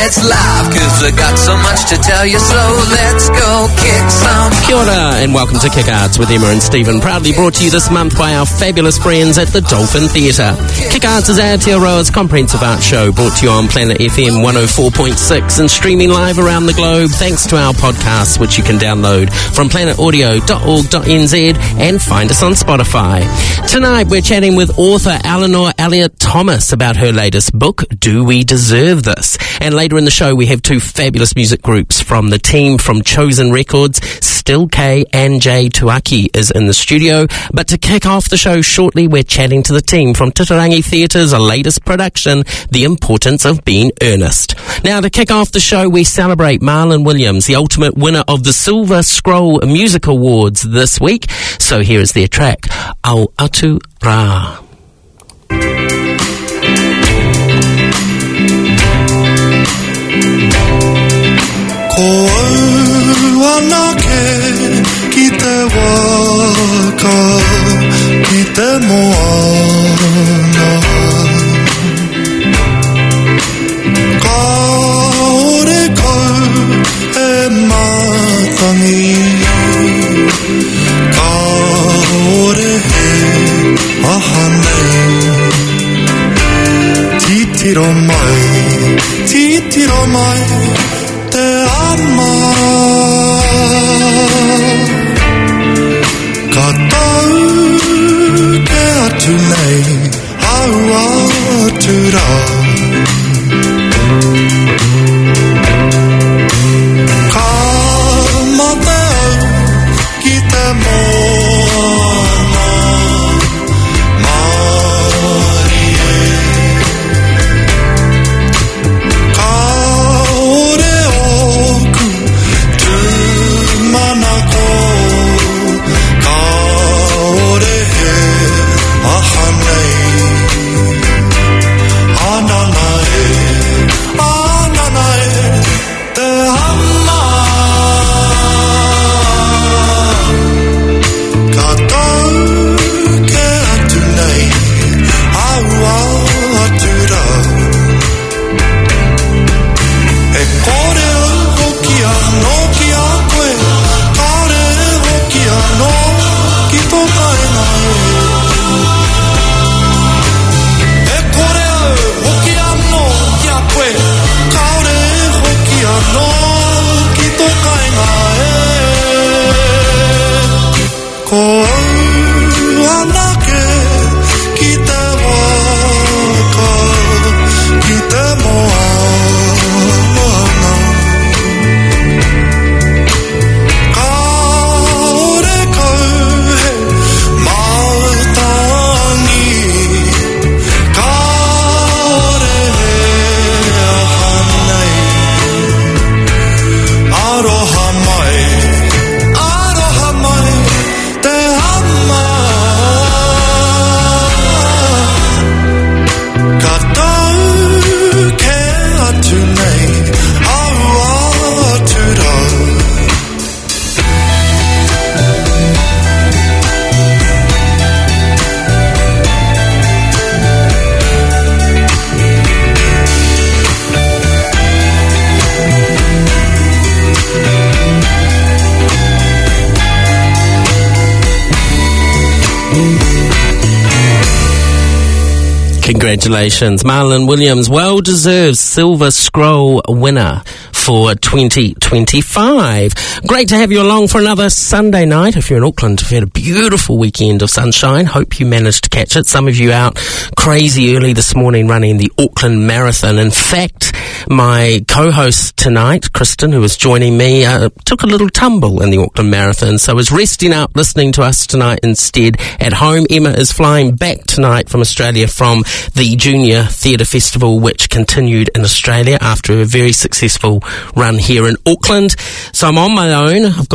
Let's laugh, cause I got so much to tell you, so let's go kick some. Kia ora and welcome to Kick Arts with Emma and Stephen, proudly brought to you this month by our fabulous friends at the Dolphin Theatre. Kick Arts is Aotearoa's comprehensive art show, brought to you on Planet FM 104.6 and streaming live around the globe thanks to our podcasts, which you can download from planetaudio.org.nz and find us on Spotify. Tonight we're chatting with author Eleanor Elliott Thomas about her latest book, Do We Deserve This? And later in the show we have two fabulous music groups from the team from Chosen Records. Still K and Jay Tuaki is in the studio, but to kick off the show shortly we're chatting to the team from Titirangi Theatre's latest production, The Importance of Being Earnest. Now to kick off the show we celebrate Marlon Williams, the ultimate winner of the Silver Scroll Music Awards this week. So here is their track, Au Atu Rā. Ko au anake ki te waka, ki te moana. Ka ore kau e matangi, ka ore he ahanei. Titiro mai, te ama. Ka tau ke atu nei, au atu rā. Ka mate au ki te moana, Marie. Ka ore oku tu manako, ka ore he ahanei. Ananae, te ama. Ka tau ke atu nei, au atu rā. E kore hoki anō ki a koe, kare hoki anō ki tō kainga e. E kore hoki anō ki a koe, kare hoki anō ki tō kainga e. Ko au anake ki te waka, ki te moana. Ka ore kau he matangi, ka ore he ahanei. Aroha mai, te ama. Ka tau ke atu nei, au atu rā. Congratulations, Marlon Williams, well-deserved Silver Scroll winner for 2025. Great to have you along for another Sunday night. If you're in Auckland, we've had a beautiful weekend of sunshine. Hope you managed to catch it. Some of you out crazy early this morning running the Auckland Marathon. In fact, my co-host tonight, Kristen, who was joining me, took a little tumble in the Auckland Marathon, so is resting up listening to us tonight instead at home. Emma is flying back tonight from Australia from the Junior Theatre Festival, which continued in Australia after a very successful run here in Auckland. So I'm on my own. I've got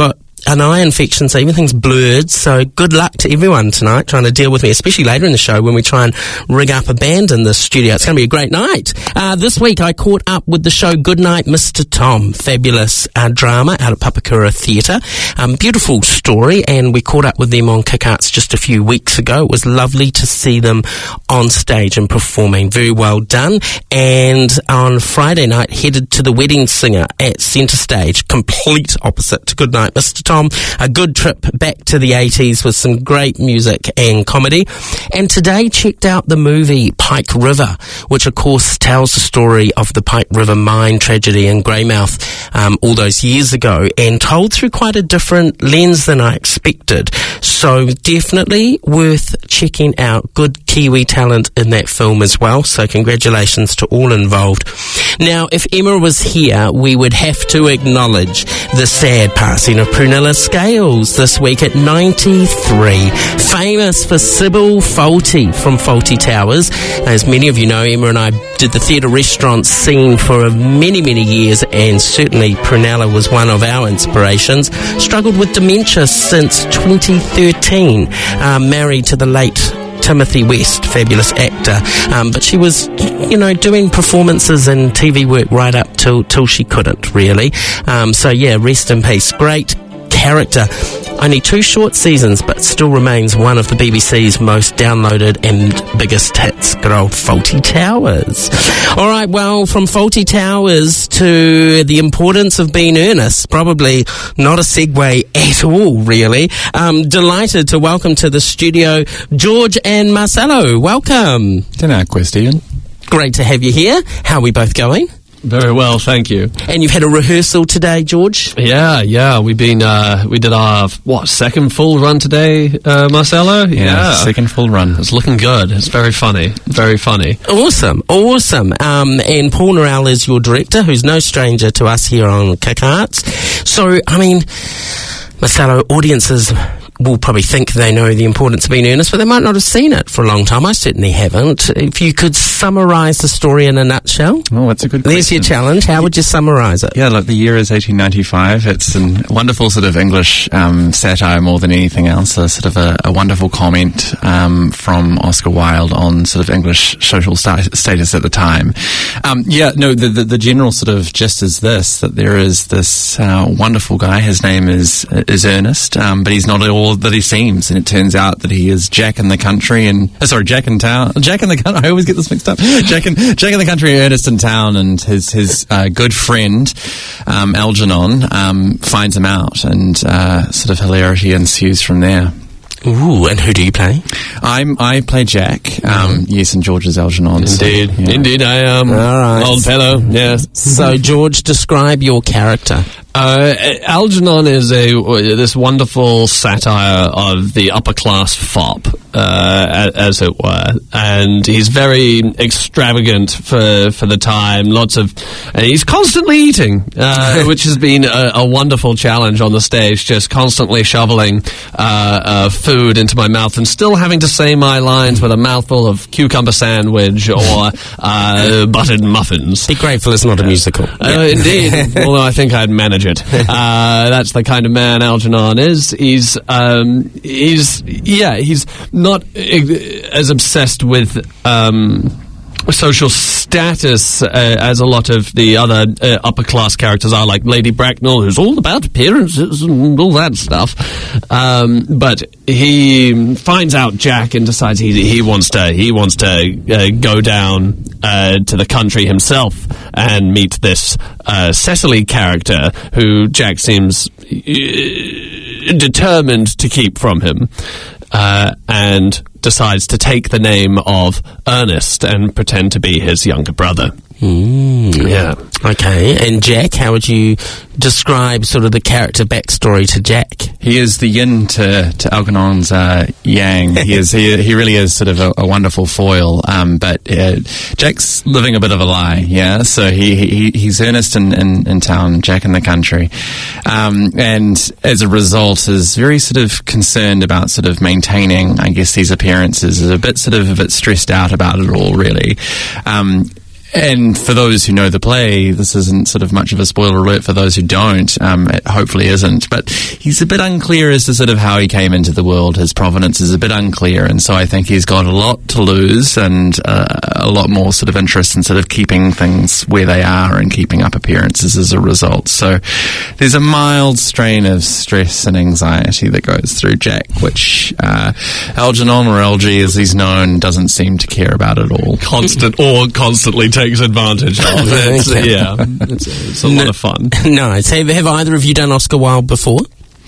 an eye infection, so everything's blurred. So good luck to everyone tonight trying to deal with me, especially later in the show when we try and rig up a band in the studio. It's going to be a great night. This week I caught up with the show Goodnight Mr. Tom, fabulous drama out of Papakura Theatre. Beautiful story, and we caught up with them on Kick Arts just a few weeks ago. It was lovely to see them on stage and performing. Very well done. And on Friday night, headed to the Wedding Singer at Centre Stage, complete opposite to Goodnight Mr. Tom. A good trip back to the 80s with some great music and comedy. And today checked out the movie Pike River, which of course tells the story of the Pike River mine tragedy in Greymouth all those years ago, and told through quite a different lens than I expected. So definitely worth checking out. Good Kiwi talent in that film as well, so congratulations to all involved. Now, if Emma was here, we would have to acknowledge the sad passing of Prunella Scales this week at 93. Famous for Sybil Fawlty from Fawlty Towers. As many of you know, Emma and I did the theatre restaurant scene for many, many years, and certainly Prunella was one of our inspirations. Struggled with dementia since 2013, married to the late Timothy West, fabulous actor, but she was, doing performances and TV work right up till she couldn't, really. So yeah, rest in peace. Great character. Only 2 short seasons, but still remains one of the BBC's most downloaded and biggest hits. Good old Fawlty Towers. All right, well, from Fawlty Towers to the importance of being earnest, probably not a segue at all, really. Delighted to welcome to the studio George and Marcelo. Welcome. Tēnā koe, Stephen. Great to have you here. How are we both going? Very well, thank you. And you've had a rehearsal today, George? Yeah. We did our, second full run today, Marcelo? Yeah, second full run. It's looking good. It's very funny. Very funny. Awesome. And Paul Norell is your director, who's no stranger to us here on Kick Arts. So, Marcelo, audiences will probably think they know the importance of being earnest, but they might not have seen it for a long time. I certainly haven't. If you could summarise the story in a nutshell. Oh, that's a good question. There's your challenge. How would you summarise it? Yeah, look, the year is 1895. It's a wonderful sort of English satire more than anything else. A sort of a wonderful comment from Oscar Wilde on sort of English social status at the time. The general sort of gist is this, that there is this wonderful guy. His name is Ernest, but he's not all that he seems, and it turns out that he is Jack in the country and Jack in town. Jack in the country. I always get this mixed up. Jack in the country, Ernest in town, and his good friend Algernon finds him out, and sort of hilarity ensues from there. Ooh, and who do you play? I play Jack. Yes, and George is Algernon. Indeed, so, yeah. Indeed, I am. All right. Old fellow. Yes. So, George, describe your character. Algernon is this wonderful satire of the upper class fop, as it were, and he's very extravagant for the time. And he's constantly eating, which has been a wonderful challenge on the stage. Just constantly shoveling food into my mouth and still having to say my lines with a mouthful of cucumber sandwich or buttered muffins. Be grateful it's not a musical. Indeed, although I think I'd manage it. That's the kind of man Algernon is. He's not as obsessed with social status as a lot of the other upper class characters are, like Lady Bracknell, who's all about appearances and all that stuff. But he finds out Jack and decides he wants to go down to the country himself and meet this Cecily character, who Jack seems determined to keep from him, and decides to take the name of Ernest and pretend to be his younger brother. Yeah. Okay. And Jack, how would you describe sort of the character backstory to Jack? He is the yin to Algernon's yang. He really is sort of a wonderful foil. But Jack's living a bit of a lie. Yeah. So he's Ernest in town, Jack in the country, and as a result is very sort of concerned about sort of maintaining, I guess, these appearances. Is a bit stressed out about it all, really. And for those who know the play, this isn't sort of much of a spoiler alert for those who don't. It hopefully isn't. But he's a bit unclear as to sort of how he came into the world. His provenance is a bit unclear. And so I think he's got a lot to lose and a lot more sort of interest in sort of keeping things where they are and keeping up appearances as a result. So there's a mild strain of stress and anxiety that goes through Jack, which Algernon, or LG as he's known, doesn't seem to care about at all. Constantly takes advantage of. It's a lot of fun. Nice. Have either of you done Oscar Wilde before?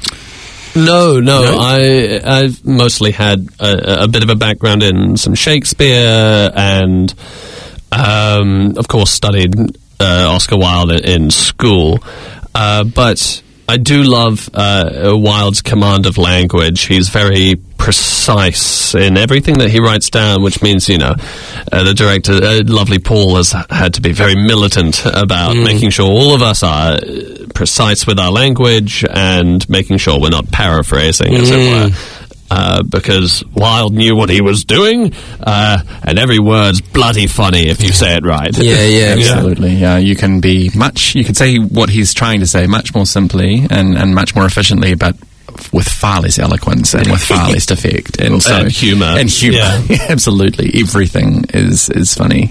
No. I've mostly had a bit of a background in some Shakespeare and, of course, studied Oscar Wilde in school. But I do love Wilde's command of language. He's very precise in everything that he writes down, which means, the director, lovely Paul, has had to be very militant about making sure all of us are precise with our language and making sure we're not paraphrasing, as it were. Because Wilde knew what he was doing, and every word's bloody funny if you say it right. Yeah, absolutely. Yeah, you could say what he's trying to say much more simply and much more efficiently, but with far less eloquence and with far less effect and humour. Yeah. Absolutely, everything is funny.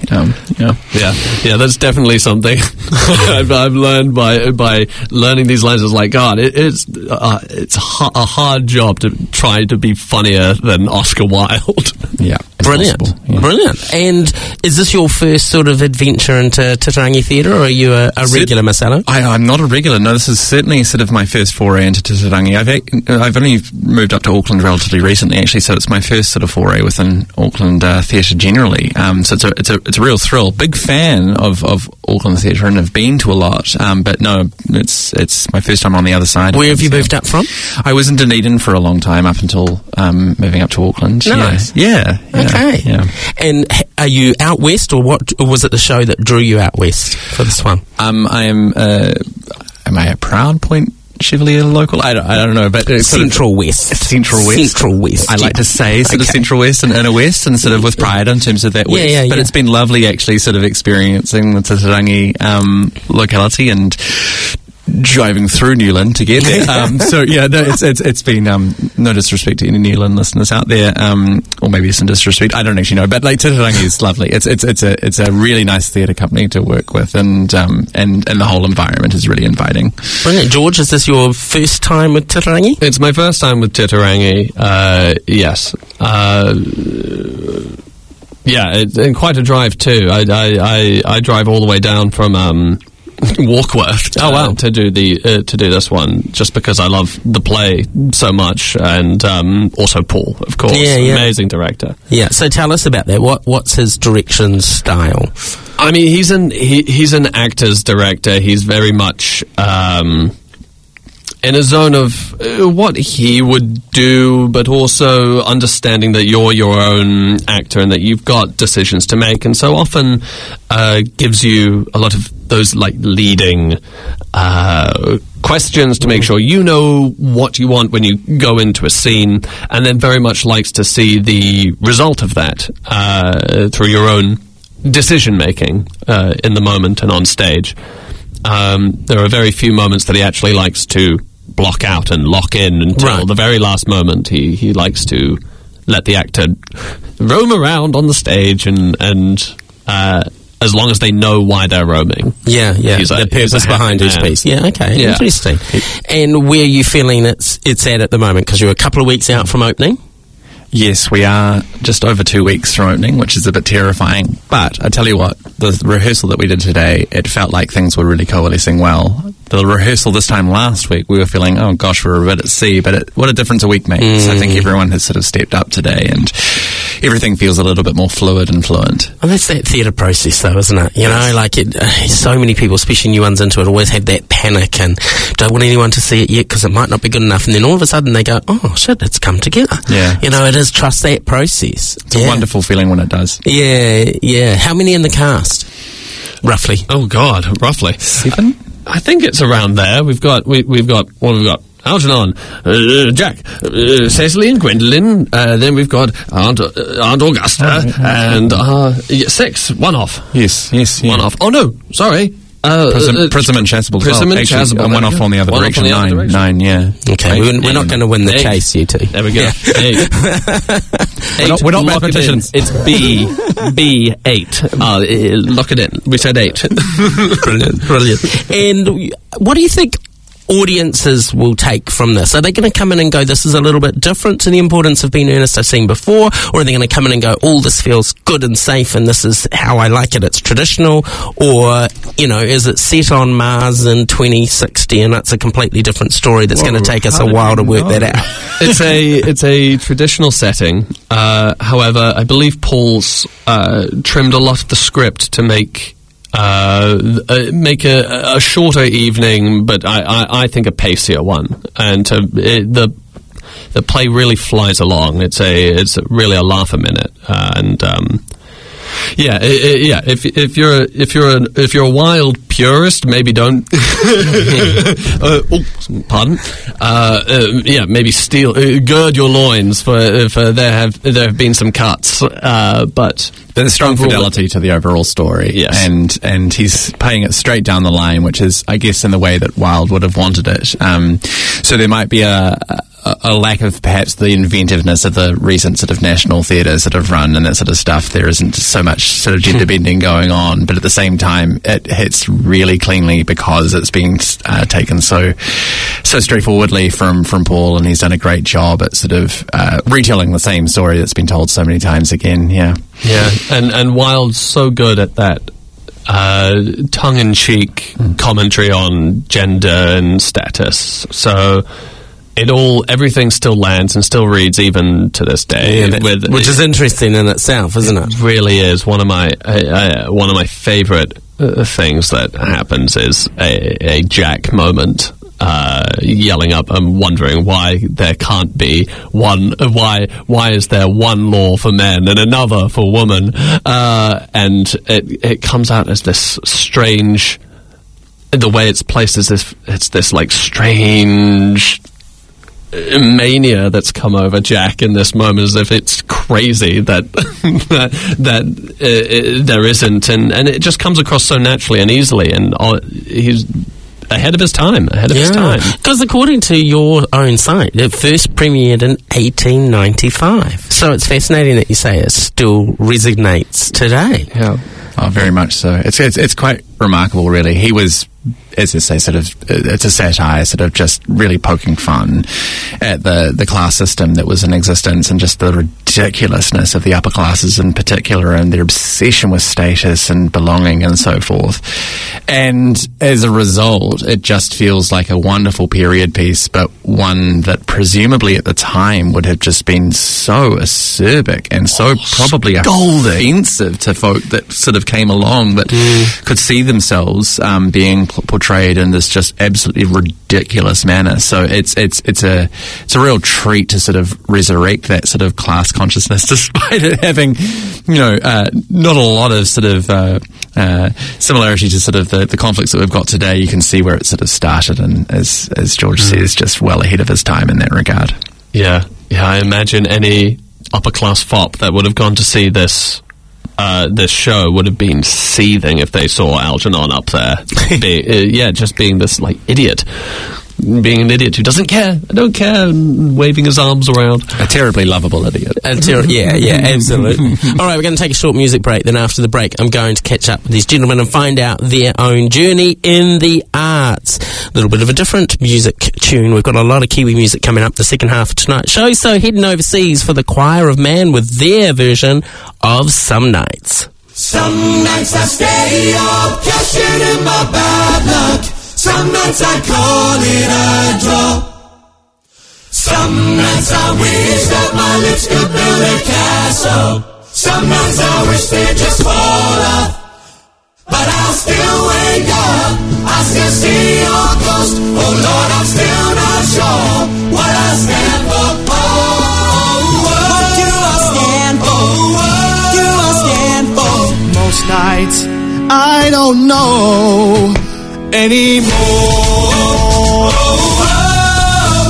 That's definitely something I've learned by learning these lines. It's like, God, it's a hard job to try to be funnier than Oscar Wilde. Yeah, brilliant. And is this your first sort of adventure into Titirangi Theatre, or are you a regular, Marcelo? I'm not a regular. No, this is certainly sort of my first foray into Titirangi. I've only moved up to Auckland relatively recently, actually, so it's my first sort of foray within Auckland theatre generally. So it's a real thrill. Big fan of Auckland theatre and have been to a lot, but no, it's my first time on the other side. Where have you moved up from? I was in Dunedin for a long time up until moving up to Auckland. Nice. Yeah. Okay. Yeah. And are you out west, or what? Or was it the show that drew you out west for this one? Am I a Proud Point Chevalier local? I don't know, but Central West. Central West. I like to say sort of Central West and Inner West, and sort of with pride in terms of that West. But it's been lovely actually sort of experiencing the Titirangi locality and driving through Newland to get there. It's been no disrespect to any Newland listeners out there, or maybe some disrespect. I don't actually know, but like Titirangi is lovely. It's a really nice theatre company to work with, and the whole environment is really inviting. Brilliant. George, is this your first time with Titirangi? It's my first time with Titirangi. Yes. And quite a drive too. I drive all the way down from Warkworth to do this one, just because I love the play so much, and also Paul, of course, amazing director. Yeah, so tell us about that. What's his direction style? I mean, he's an actor's director. He's very much in a zone of what he would do, but also understanding that you're your own actor and that you've got decisions to make, and so often gives you a lot of those like leading questions to make sure you know what you want when you go into a scene, and then very much likes to see the result of that through your own decision making in the moment and on stage. There are very few moments that he actually likes to block out and lock in until the very last moment. He likes to let the actor roam around on the stage and as long as they know why they're roaming. Yeah. The purpose behind each piece. Yeah, okay. Yeah. Interesting. And where are you feeling it's at the moment? Because you're a couple of weeks out from opening? Yes, we are just over 2 weeks from opening, which is a bit terrifying. But I tell you what, the rehearsal that we did today, it felt like things were really coalescing well. The rehearsal this time last week, we were feeling, oh gosh, we're a bit at sea, but what a difference a week makes. I think everyone has sort of stepped up today, and everything feels a little bit more fluid and fluent. Well, that's that theatre process, though, isn't it? You know, like so many people, especially new ones into it, always have that panic and don't want anyone to see it yet because it might not be good enough. And then all of a sudden they go, oh, shit, it's come together. Yeah. You know, it is trust that process. It's a wonderful feeling when it does. Yeah. How many in the cast, roughly? Oh, God, roughly. 7? I think it's around there. We've got Algernon, Jack, Cecily and Gwendolyn. Then we've got Aunt Augusta, and 6. One off. Yes. One off. Oh no, sorry. Prism and Chasuble. Prism and Chasuble. And one off on the other direction. 9, yeah. Okay, we're not going to win the case, you two. There we go. 8. We're not Lock it in. mathematicians. It's B8. Lock it in. We said 8. Brilliant. And what do you think audiences will take from this? Are they going to come in and go, this is a little bit different to the Importance of Being Earnest I've seen before? Or are they going to come in and go, oh, this feels good and safe and this is how I like it, it's traditional? Or, is it set on Mars in 2060 and it's a completely different story that's going to take us a while to work that out? It's a traditional setting. However, I believe Paul's trimmed a lot of the script to make a shorter evening, but I think a pacier one, and the play really flies along. It's really a laugh a minute, and If you're a wild purist, maybe don't. Pardon. Maybe gird your loins for there have been some cuts, but there's strong fidelity to the overall story. Yes. And he's playing it straight down the line, which is, I guess, in the way that Wilde would have wanted it. So there might be a lack of perhaps the inventiveness of the recent sort of national theatres that have run and that sort of stuff. There isn't so much sort of gender bending going on, but at the same time, it hits really cleanly because it's being taken so straightforwardly from Paul, and he's done a great job at sort of retelling the same story that's been told so many times again. Yeah, and Wilde's so good at that. Tongue-in-cheek commentary on gender and status. So everything still lands and still reads even to this day. Which is interesting in itself, isn't it? It really is. One of my favorite things that happens is a Jack moment. Yelling up and wondering why there can't be one. Why is there one law for men and another for women? And it comes out as this strange. The way it's placed is it's this like strange mania that's come over Jack in this moment, as if it's crazy that there isn't, and it just comes across so naturally and easily, and he's ahead of his time. Because according to your own site, it first premiered in 1895. So it's fascinating that you say it still resonates today. Yeah. Oh, very much so. It's quite remarkable, really. He was, as I say, sort of, it's a satire, sort of just really poking fun at the class system that was in existence and just the ridiculousness of the upper classes in particular and their obsession with status and belonging and so forth. And as a result, it just feels like a wonderful period piece, but one that presumably at the time would have just been so acerbic and so probably offensive to folk that sort of came along that could see themselves being portrayed in this just absolutely ridiculous manner. So it's a real treat to sort of resurrect that sort of class consciousness, despite it having, not a lot of sort of similarity to sort of the conflicts that we've got today. You can see where it sort of started, and as George says, just well ahead of his time in that regard. Yeah. I imagine any upper class fop that would have gone to see this show would have been seething if they saw Algernon up there. Just being this like idiot. Being an idiot who doesn't care. I don't care. Waving his arms around. A terribly lovable idiot. Absolutely. All right, we're going to take a short music break. Then after the break, I'm going to catch up with these gentlemen and find out their own journey in the arts. A little bit of a different music tune. We've got a lot of Kiwi music coming up the second half of tonight's show. So heading overseas for the Choir of Man with their version of Some Nights. Some nights I stay up, cashing in my bad luck. Some nights I call it a draw. Some nights I wish that my lips could build a castle. Some nights I wish they'd just fall off. But I'll still wake up, I still see your ghost. Oh Lord, I'm still not sure what I stand for. What do I stand for? What do I stand for? Most nights I don't know anymore.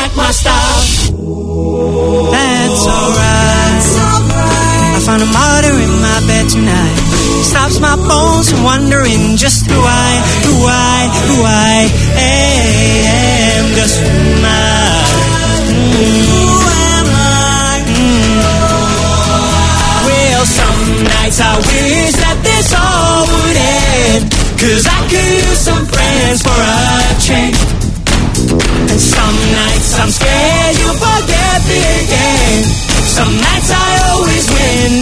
like my style. That's alright. I found a martyr in my bed tonight. Stops my bones from wondering just who I am. Just who am I? Well, some nights I wish that this all would end, 'cause I could use some friends for a change. And some nights I'm scared you'll forget me again. Some nights I always win,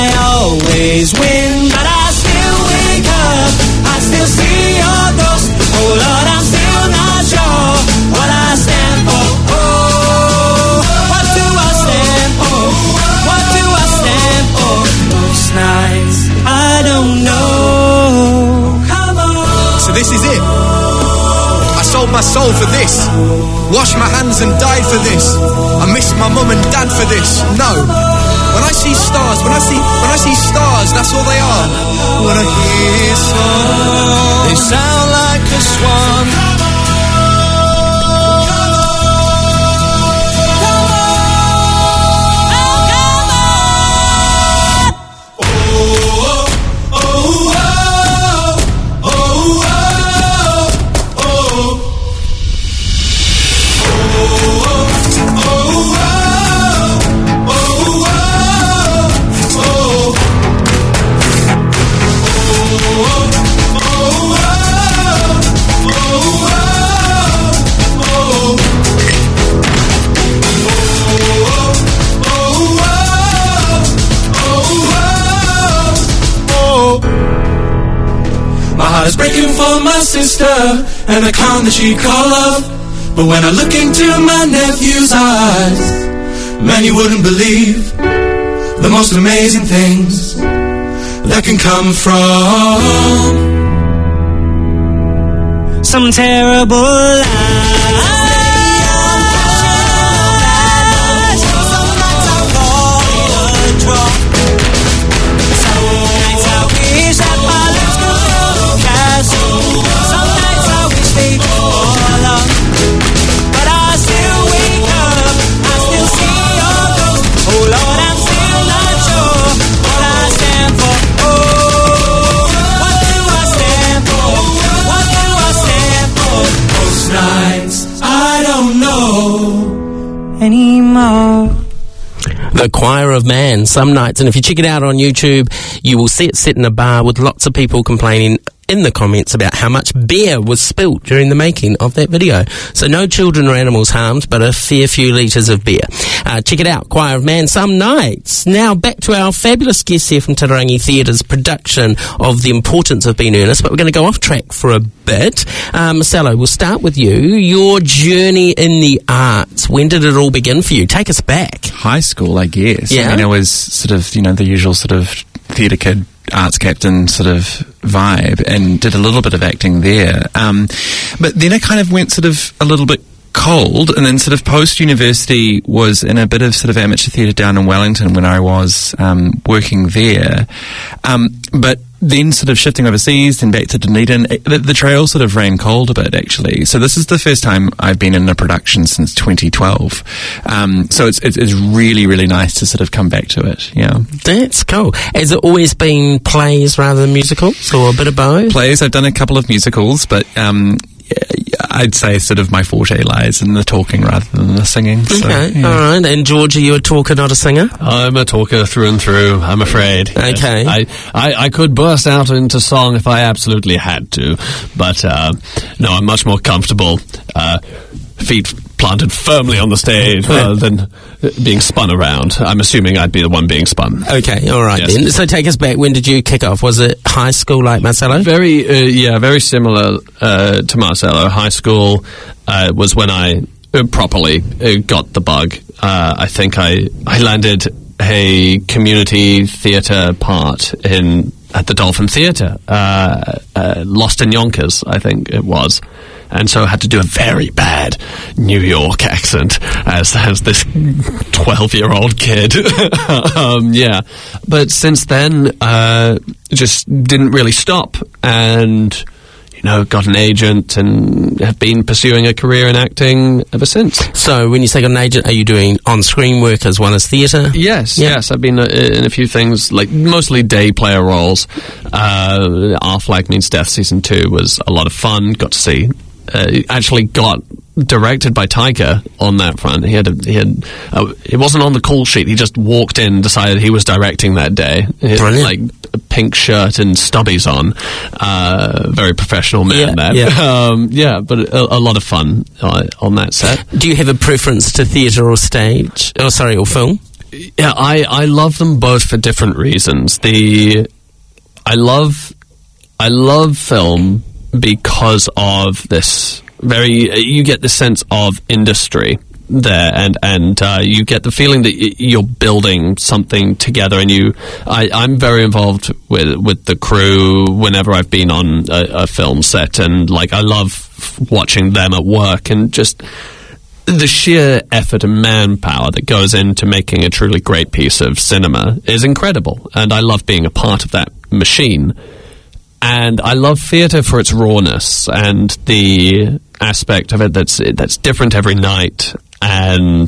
but I still wake up, I still see your ghost. Oh Lord, I'm still not sure what I stand for. Oh, what do I stand for? What do I stand for? Most nights I don't know. Come on. So this is it. I sold my soul for this. Washed my hands and died for this. I miss my mum and dad for this. No. When I see stars, when I see stars, that's all they are. When I hear songs, they sound like a swan. was breaking for my sister and the clown that she called love. But when I look into my nephew's eyes, man, you wouldn't believe the most amazing things that can come from some terrible lies. Anymore. The Choir of Man, Some Nights. And if you check it out on YouTube, you will see it set in a bar with lots of people complaining in the comments about how much beer was spilt during the making of that video. So no children or animals harmed, but a fair few litres of beer. Check it out, Choir of Man, Some Nights. Now back to our fabulous guest here from Titirangi Theatre's production of The Importance of Being Earnest, but we're going to go off track for a bit. Marcelo, we'll start with you. Your journey in the arts, when did it all begin for you? Take us back. High school, I guess. Yeah. I mean, it was sort of, you know, the usual sort of theatre kid, arts captain sort of vibe, and did a little bit of acting there. But then it kind of went sort of a little bit cold, and then sort of post-university was in a bit of sort of amateur theatre down in Wellington when I was working there. But then sort of shifting overseas, then back to Dunedin, the trail sort of ran cold a bit, actually. So this is the first time I've been in a production since 2012. So it's really, really nice to sort of come back to it, yeah. That's cool. Has it always been plays rather than musicals, or a bit of both? Plays, I've done a couple of musicals, but I'd say sort of my forte lies in the talking rather than the singing. So, okay, yeah. all right. And George, are you a talker, not a singer? I'm a talker through and through, I'm afraid. Okay. I could burst out into song if I absolutely had to, but no, I'm much more comfortable feet planted firmly on the stage rather than being spun around. I'm assuming I'd be the one being spun. Okay, all right Yes. then. So take us back. When did you kick off? Was it high school like Marcelo? Very similar to Marcelo. High school was when I properly got the bug. I think I landed a community theatre part at the Dolphin Theatre, Lost in Yonkers, I think it was. And so I had to do a very bad New York accent as this 12-year-old kid. Yeah. But since then, just didn't really stop. And, got an agent and have been pursuing a career in acting ever since. So when you say got an agent, are you doing on-screen work as well as theatre? Yes. I've been in a few things, like mostly day player roles. Our Flag Means Death Season 2 was a lot of fun. Got to see, actually got directed by Taika on that front. He had it wasn't on the call sheet. He just walked in, decided he was directing that day. He had, Brilliant. like, a pink shirt and stubbies on. Very professional man. But a lot of fun on that set. Do you have a preference to theatre or stage? Or film? Yeah, I love them both for different reasons. I love film because of this you get the sense of industry there, and you get the feeling that you're building something together, and I'm very involved with the crew whenever I've been on a film set, and like I love watching them at work, and just the sheer effort and manpower that goes into making a truly great piece of cinema is incredible, and I love being a part of that machine. And I love theatre for its rawness and the aspect of it that's different every night, and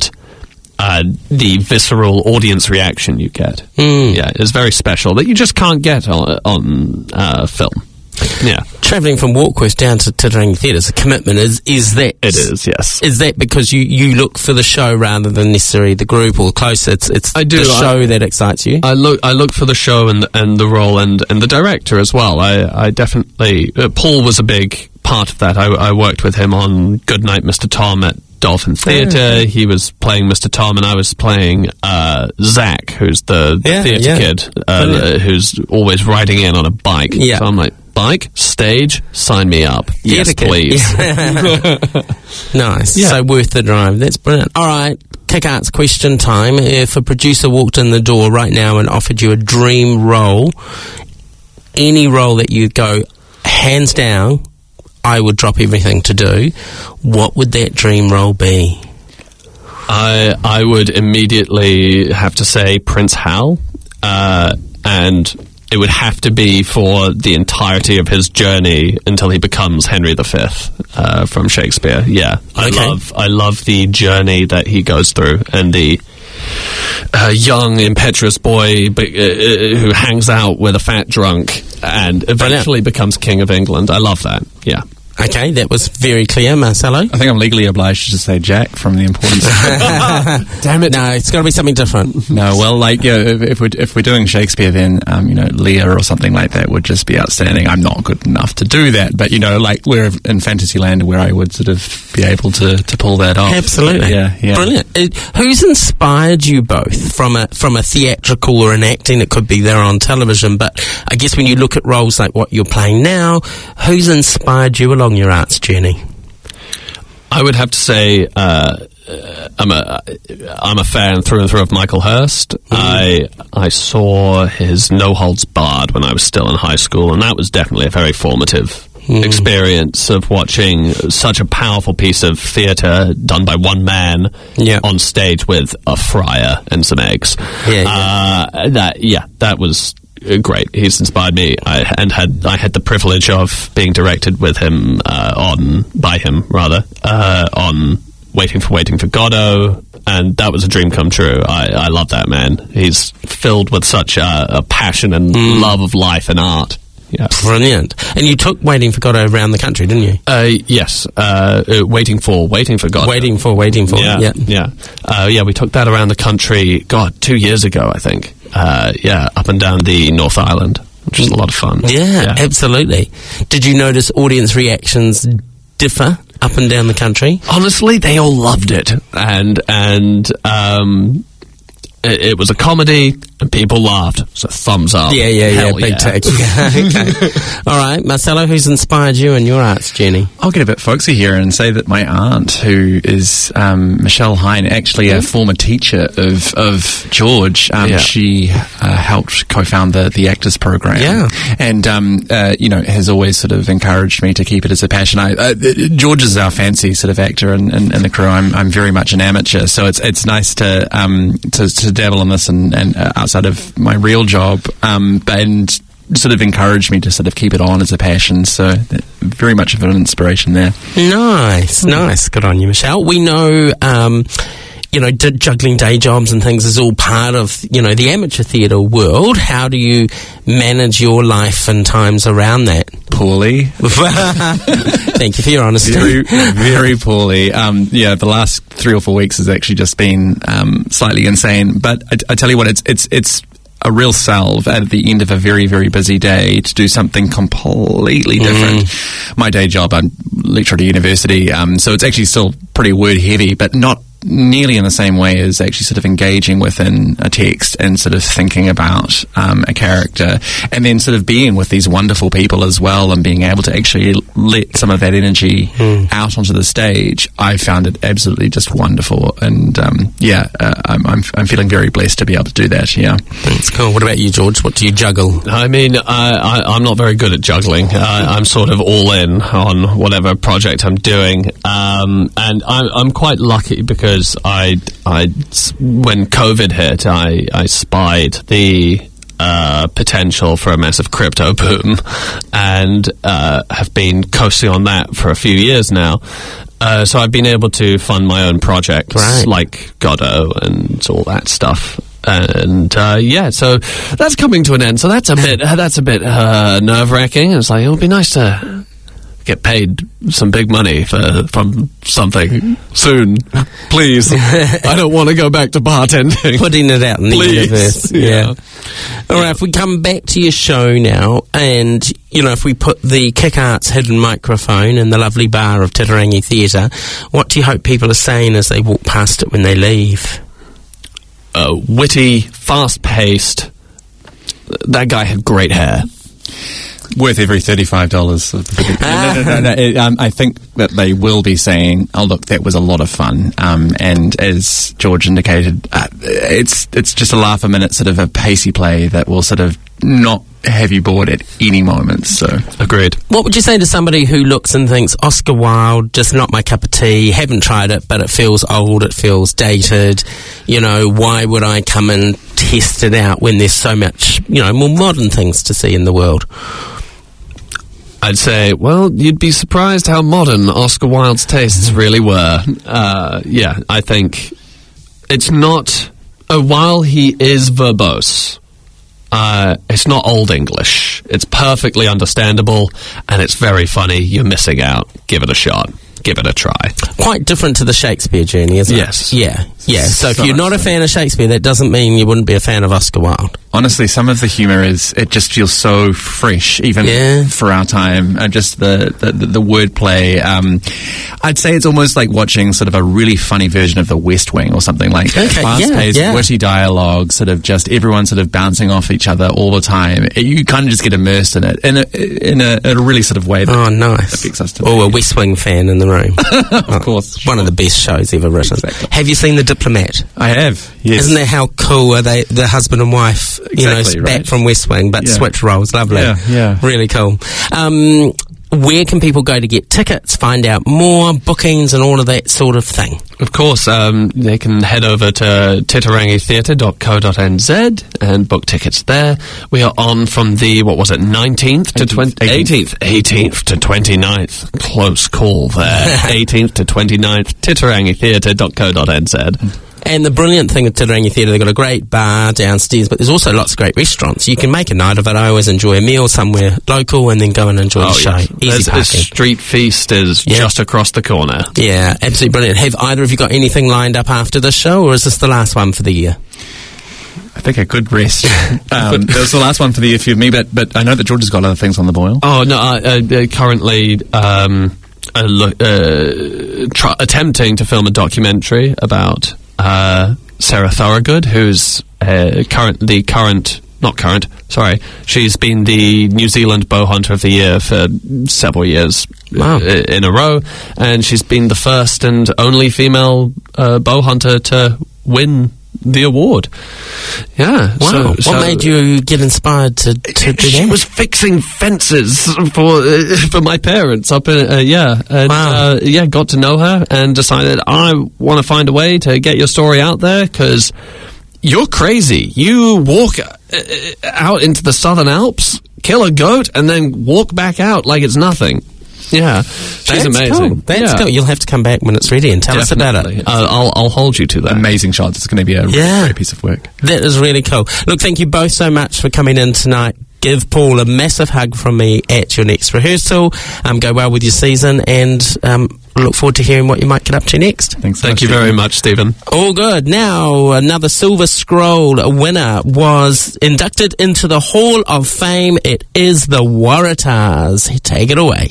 the visceral audience reaction you get. Yeah, is very special that you just can't get on film. Yeah. Travelling from Warkworth down to Tittering Theatre is a commitment. Is that? It is, yes. Is that because you look for the show rather than necessarily the group or close? It's I do. The show that excites you. I look for the show and the role and the director as well. I definitely Paul was a big part of that. I worked with him on Goodnight Mr. Tom at Dolphin Theatre. Okay. He was playing Mr. Tom, and I was playing Zach, who's the theatre kid, who's always riding in on a bike. Yeah. So I'm like, bike, stage, sign me up. Yes, please. Nice. Yeah. So worth the drive. That's brilliant. All right, Kick Arts question time. If a producer walked in the door right now and offered you a dream role, any role that you go, hands down, I would drop everything to do, what would that dream role be? I would immediately have to say Prince Hal, and it would have to be for the entirety of his journey until he becomes Henry V from Shakespeare. Yeah, I love the journey that he goes through, and the young, impetuous boy who hangs out with a fat drunk and eventually becomes King of England. I love that. Yeah. Okay, that was very clear, Marcelo. I think I'm legally obliged to say Jack from The Importance of Damn it. No, it's got to be something different. No, well, like, yeah, if we're doing Shakespeare, then, Lear or something like that would just be outstanding. I'm not good enough to do that, but, like, we're in Fantasyland where I would sort of be able to pull that off. Absolutely. Yeah. Brilliant. Who's inspired you both from a theatrical or an acting? It could be there on television, but I guess when you look at roles like what you're playing now, who's inspired you along your arts journey? I would have to say I'm a fan through and through of Michael Hurst. I saw his No Holds Barred when I was still in high school, and that was definitely a very formative experience of watching such a powerful piece of theatre done by one man on stage with a friar and some eggs. That was great. He's inspired me. I had the privilege of being directed with him on Waiting for Godot, and that was a dream come true. I love that man. He's filled with such a passion and love of life and art. Yeah. Brilliant. And you took Waiting for Godot around the country, didn't you? Yes. Waiting for Godot. Waiting for. Yeah, we took that around the country, 2 years ago, I think. Up and down the North Island, which is a lot of fun. Yeah, absolutely. Did you notice audience reactions differ up and down the country? Honestly, they all loved it, and it was a comedy, and people laughed. So thumbs up. Yeah. Big tick. Okay. All right, Marcelo, who's inspired you in your arts journey? I'll get a bit folksy here and say that my aunt, who is Michelle Hine, actually a former teacher of George, she helped co-found the Actors Program. Yeah. And, has always sort of encouraged me to keep it as a passion. George is our fancy sort of actor in the crew. I'm very much an amateur, so it's nice to dabble in this and outside of my real job, and sort of encouraged me to sort of keep it on as a passion. So very much of an inspiration there. Nice. Good on you, Michelle. We know, juggling day jobs and things is all part of, the amateur theatre world. How do you manage your life and times around that? Poorly. Thank you for your honesty. Very, very poorly. The last 3 or 4 weeks has actually just been slightly insane. But I tell you what, it's a real salve at the end of a very, very busy day to do something completely different. My day job, I'm lecturer at university, so it's actually still pretty word heavy, but not nearly in the same way as actually sort of engaging within a text and sort of thinking about a character, and then sort of being with these wonderful people as well and being able to actually let some of that energy out onto the stage. I found it absolutely just wonderful, and I'm feeling very blessed to be able to do that. Yeah, that's cool. What about you, George? What do you juggle? I mean, I'm not very good at juggling. I'm sort of all in on whatever project I'm doing, and I'm quite lucky because I when COVID hit, I spied the potential for a massive crypto boom, and have been coasting on that for a few years now. So I've been able to fund my own projects, like Godot and all that stuff. And so that's coming to an end. So that's a bit nerve-wracking. It's like, it would be nice to get paid some big money from something soon, please. I don't want to go back to bartending. Putting it out in the universe. Yeah. All right, if we come back to your show now, and, if we put the Kick Arts hidden microphone in the lovely bar of Titirangi Theatre, what do you hope people are saying as they walk past it when they leave? Witty, fast-paced. That guy had great hair. Worth every $35. No. I think that they will be saying, "Oh, look, that was a lot of fun." And as George indicated, it's just a laugh a minute, sort of a pacey play that will sort of not have you bored at any moment. So, agreed. What would you say to somebody who looks and thinks, Oscar Wilde, just not my cup of tea, haven't tried it, but it feels old, it feels dated, why would I come and test it out when there's so much, more modern things to see in the world? I'd say, well, you'd be surprised how modern Oscar Wilde's tastes really were. I think it's not... while he is verbose, it's not Old English. It's perfectly understandable, and it's very funny. You're missing out. Give it a shot. Give it a try. Quite different to the Shakespeare journey, isn't it? Yes. Yeah. So if you're not a fan of Shakespeare, that doesn't mean you wouldn't be a fan of Oscar Wilde. Honestly, some of the humour it just feels so fresh, even for our time. Just the wordplay. I'd say it's almost like watching sort of a really funny version of The West Wing or something like that. Fast-paced, witty dialogue, sort of just everyone sort of bouncing off each other all the time. You kind of just get immersed in it in a really sort of way that nice. affects us to a West Wing fan in the room. Of course. One of the best shows ever written. Exactly. Have you seen The Diplomat? I have, yes. Isn't that how cool are they, the husband and wife, back from West Wing, but switch roles? Lovely. Yeah. Really cool. Where can people go to get tickets, find out more, bookings and all of that sort of thing? Of course, they can head over to titirangitheatre.co.nz and book tickets there. We are on from the, 19th to 18th to 29th. Close call there. 18th to 29th, titirangitheatre.co.nz. And the brilliant thing with Titirangi Theatre, they've got a great bar downstairs, but there's also lots of great restaurants. You can make a night of it. I always enjoy a meal somewhere local and then go and enjoy the show. Easy parking. The street feast is just across the corner. Yeah, absolutely brilliant. Have either of you got anything lined up after this show, or is this the last one for the year? I think a good rest. That was the last one for the year for me, but I know that George has got other things on the boil. Oh, no, currently... attempting to film a documentary about Sarah Thorogood, who's she's been the New Zealand Bow Hunter of the Year for several years in a row, and she's been the first and only female bow hunter to win the award. Yeah. Wow. What made you get inspired to do that? She was fixing fences for my parents up in, got to know her and decided I want to find a way to get your story out there, because you're crazy. You walk out into the Southern Alps, kill a goat, and then walk back out like it's nothing. Yeah, she's amazing. Cool. That's cool. You'll have to come back when it's ready and tell us about it. I'll hold you to that. Amazing shots. It's going to be a great piece of work. That is really cool. Look, thank you both so much for coming in tonight. Give Paul a massive hug from me at your next rehearsal. Go well with your season, and look forward to hearing what you might get up to next. Thank you very much, Stephen. All good. Now, another Silver Scroll winner was inducted into the Hall of Fame. It is the Waratahs. Take it away.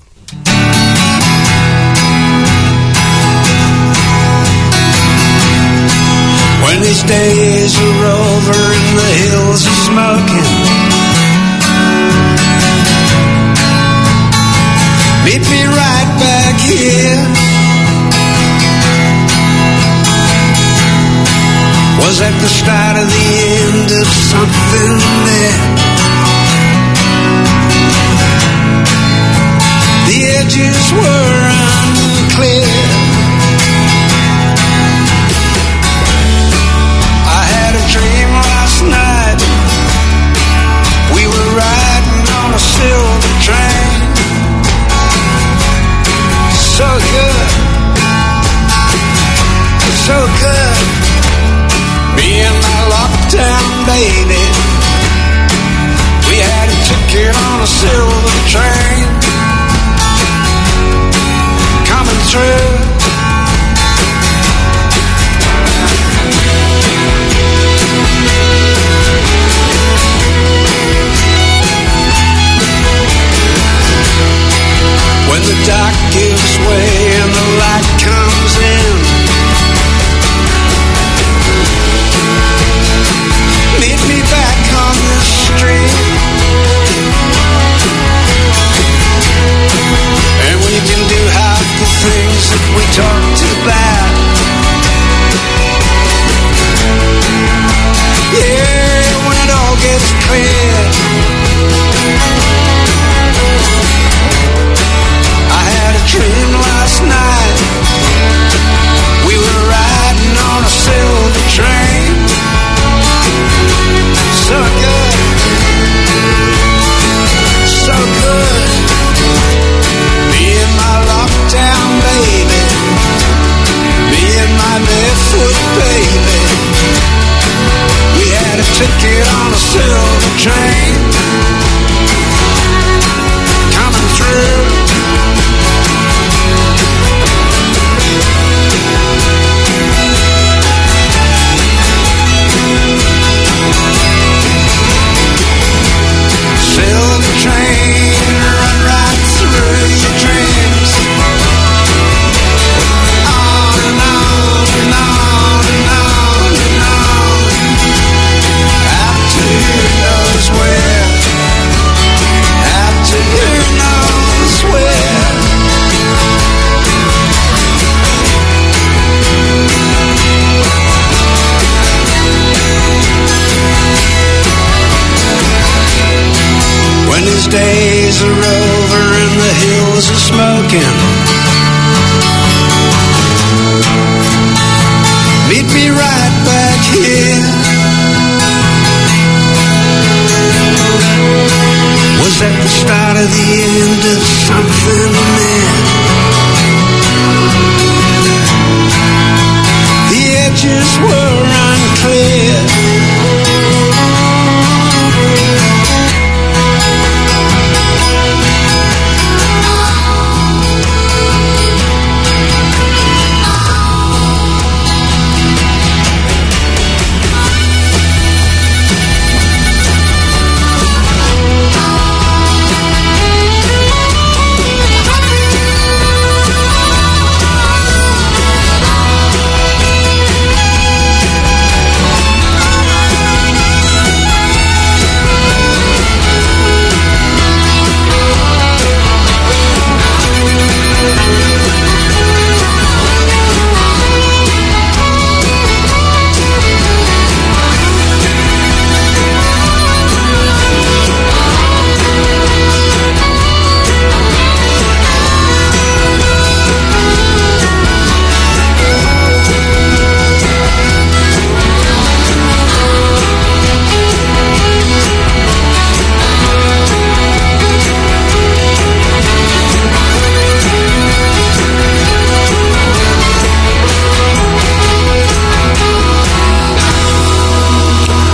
When these days are over and the hills are smoking, meet me right back here. Was that the start of the end of something there? The edges were unclear. I had a dream last night. We were riding on a silver train. So good, so good. Me and my lockdown baby, we had a ticket on a silver train, coming through. When the dark gives way and the light comes in, meet me back on the street. And we can do half the things that we talked about. Yeah, when it all gets clear, I had a dream last night.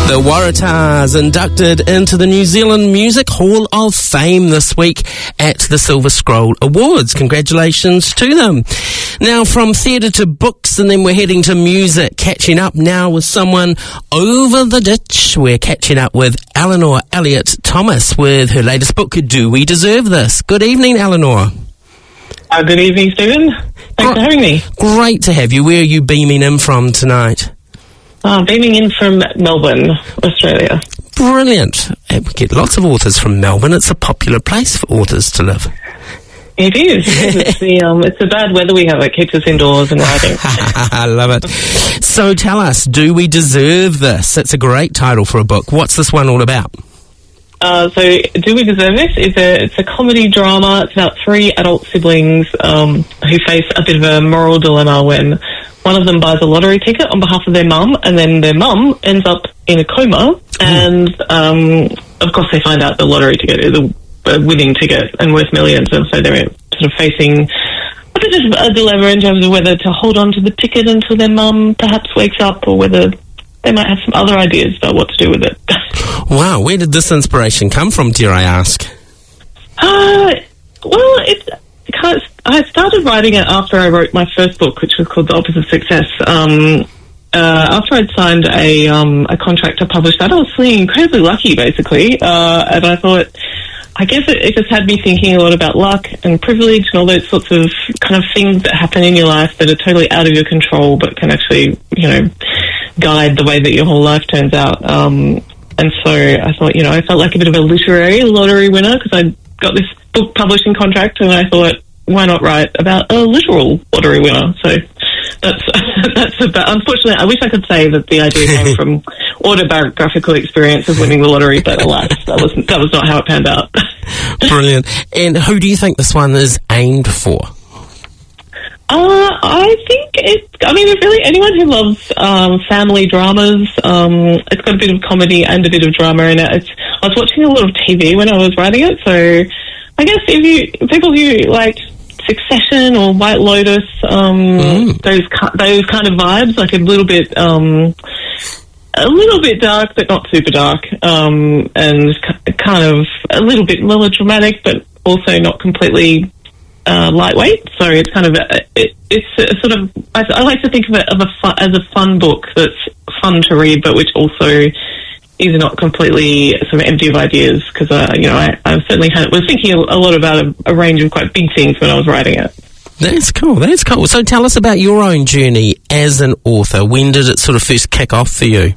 The Waratahs inducted into the New Zealand Music Hall of Fame this week at the Silver Scroll Awards. Congratulations to them. Now from theatre to books, and then we're heading to music. Catching up now with someone over the ditch. We're catching up with Eleanor Elliott Thomas with her latest book, Do We Deserve This? Good evening, Eleanor. Good evening, Stephen. Thanks for having me. Great to have you. Where are you beaming in from tonight? Beaming in from Melbourne, Australia. Brilliant. We get lots of authors from Melbourne. It's a popular place for authors to live. It is. It's the bad weather we have that keeps us indoors and writing. I love it. So tell us, Do We Deserve This? It's a great title for a book. What's this one all about? So Do We Deserve This? It's a comedy drama. It's about three adult siblings who face a bit of a moral dilemma when one of them buys a lottery ticket on behalf of their mum, and then their mum ends up in a coma, and of course they find out the lottery ticket is a winning ticket and worth millions, and so they're sort of facing a bit of a dilemma in terms of whether to hold on to the ticket until their mum perhaps wakes up, or whether they might have some other ideas about what to do with it. Wow, where did this inspiration come from, dare I ask? Well, I started writing it after I wrote my first book, which was called The Opposite of Success. After I'd signed a contract to publish that, I was feeling incredibly lucky, basically, and I thought, I guess it just had me thinking a lot about luck and privilege and all those sorts of kind of things that happen in your life that are totally out of your control but can actually, guide the way that your whole life turns out. And so I thought, I felt like a bit of a literary lottery winner because I got this book publishing contract, and I thought, why not write about a literal lottery winner? So that's about. Unfortunately, I wish I could say that the idea came from autobiographical experience of winning the lottery, but alas, that was not how it panned out. Brilliant. And who do you think this one is aimed for? I think it's really anyone who loves family dramas. It's got a bit of comedy and a bit of drama in it. I was watching a lot of TV when I was writing it, so I guess people who like Succession or White Lotus, those kind of vibes, like a little bit dark but not super dark, and kind of a little bit melodramatic but also not completely lightweight. So it's kind of it's a sort of, I like to think of it as a fun book that's fun to read, but which also is not completely sort of empty of ideas, because I certainly was thinking a lot about a range of quite big things when I was writing it. That's cool. So tell us about your own journey as an author. When did it sort of first kick off for you?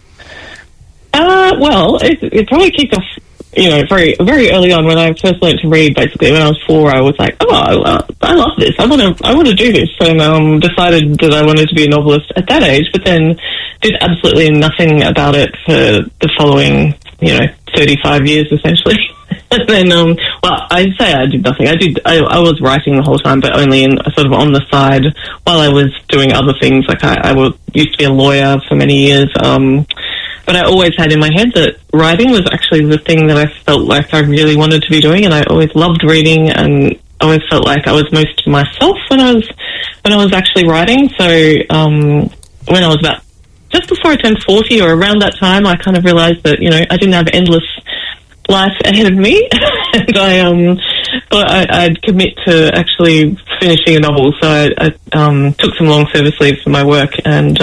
Well, it probably kicked off, very, very early on when I first learned to read. Basically, when I was 4, I was like, I love this. I want to do this, and decided that I wanted to be a novelist at that age. But then did absolutely nothing about it for the following, 35 years essentially. And then, I say I did nothing. I was writing the whole time, but only in sort of on the side while I was doing other things. Like I used to be a lawyer for many years. But I always had in my head that writing was actually the thing that I felt like I really wanted to be doing, and I always loved reading, and always felt like I was most myself when I was actually writing. So when I was about just before I turned 40 or around that time, I kind of realised that I didn't have endless life ahead of me, and thought I'd commit to actually finishing a novel. So I took some long service leave for my work and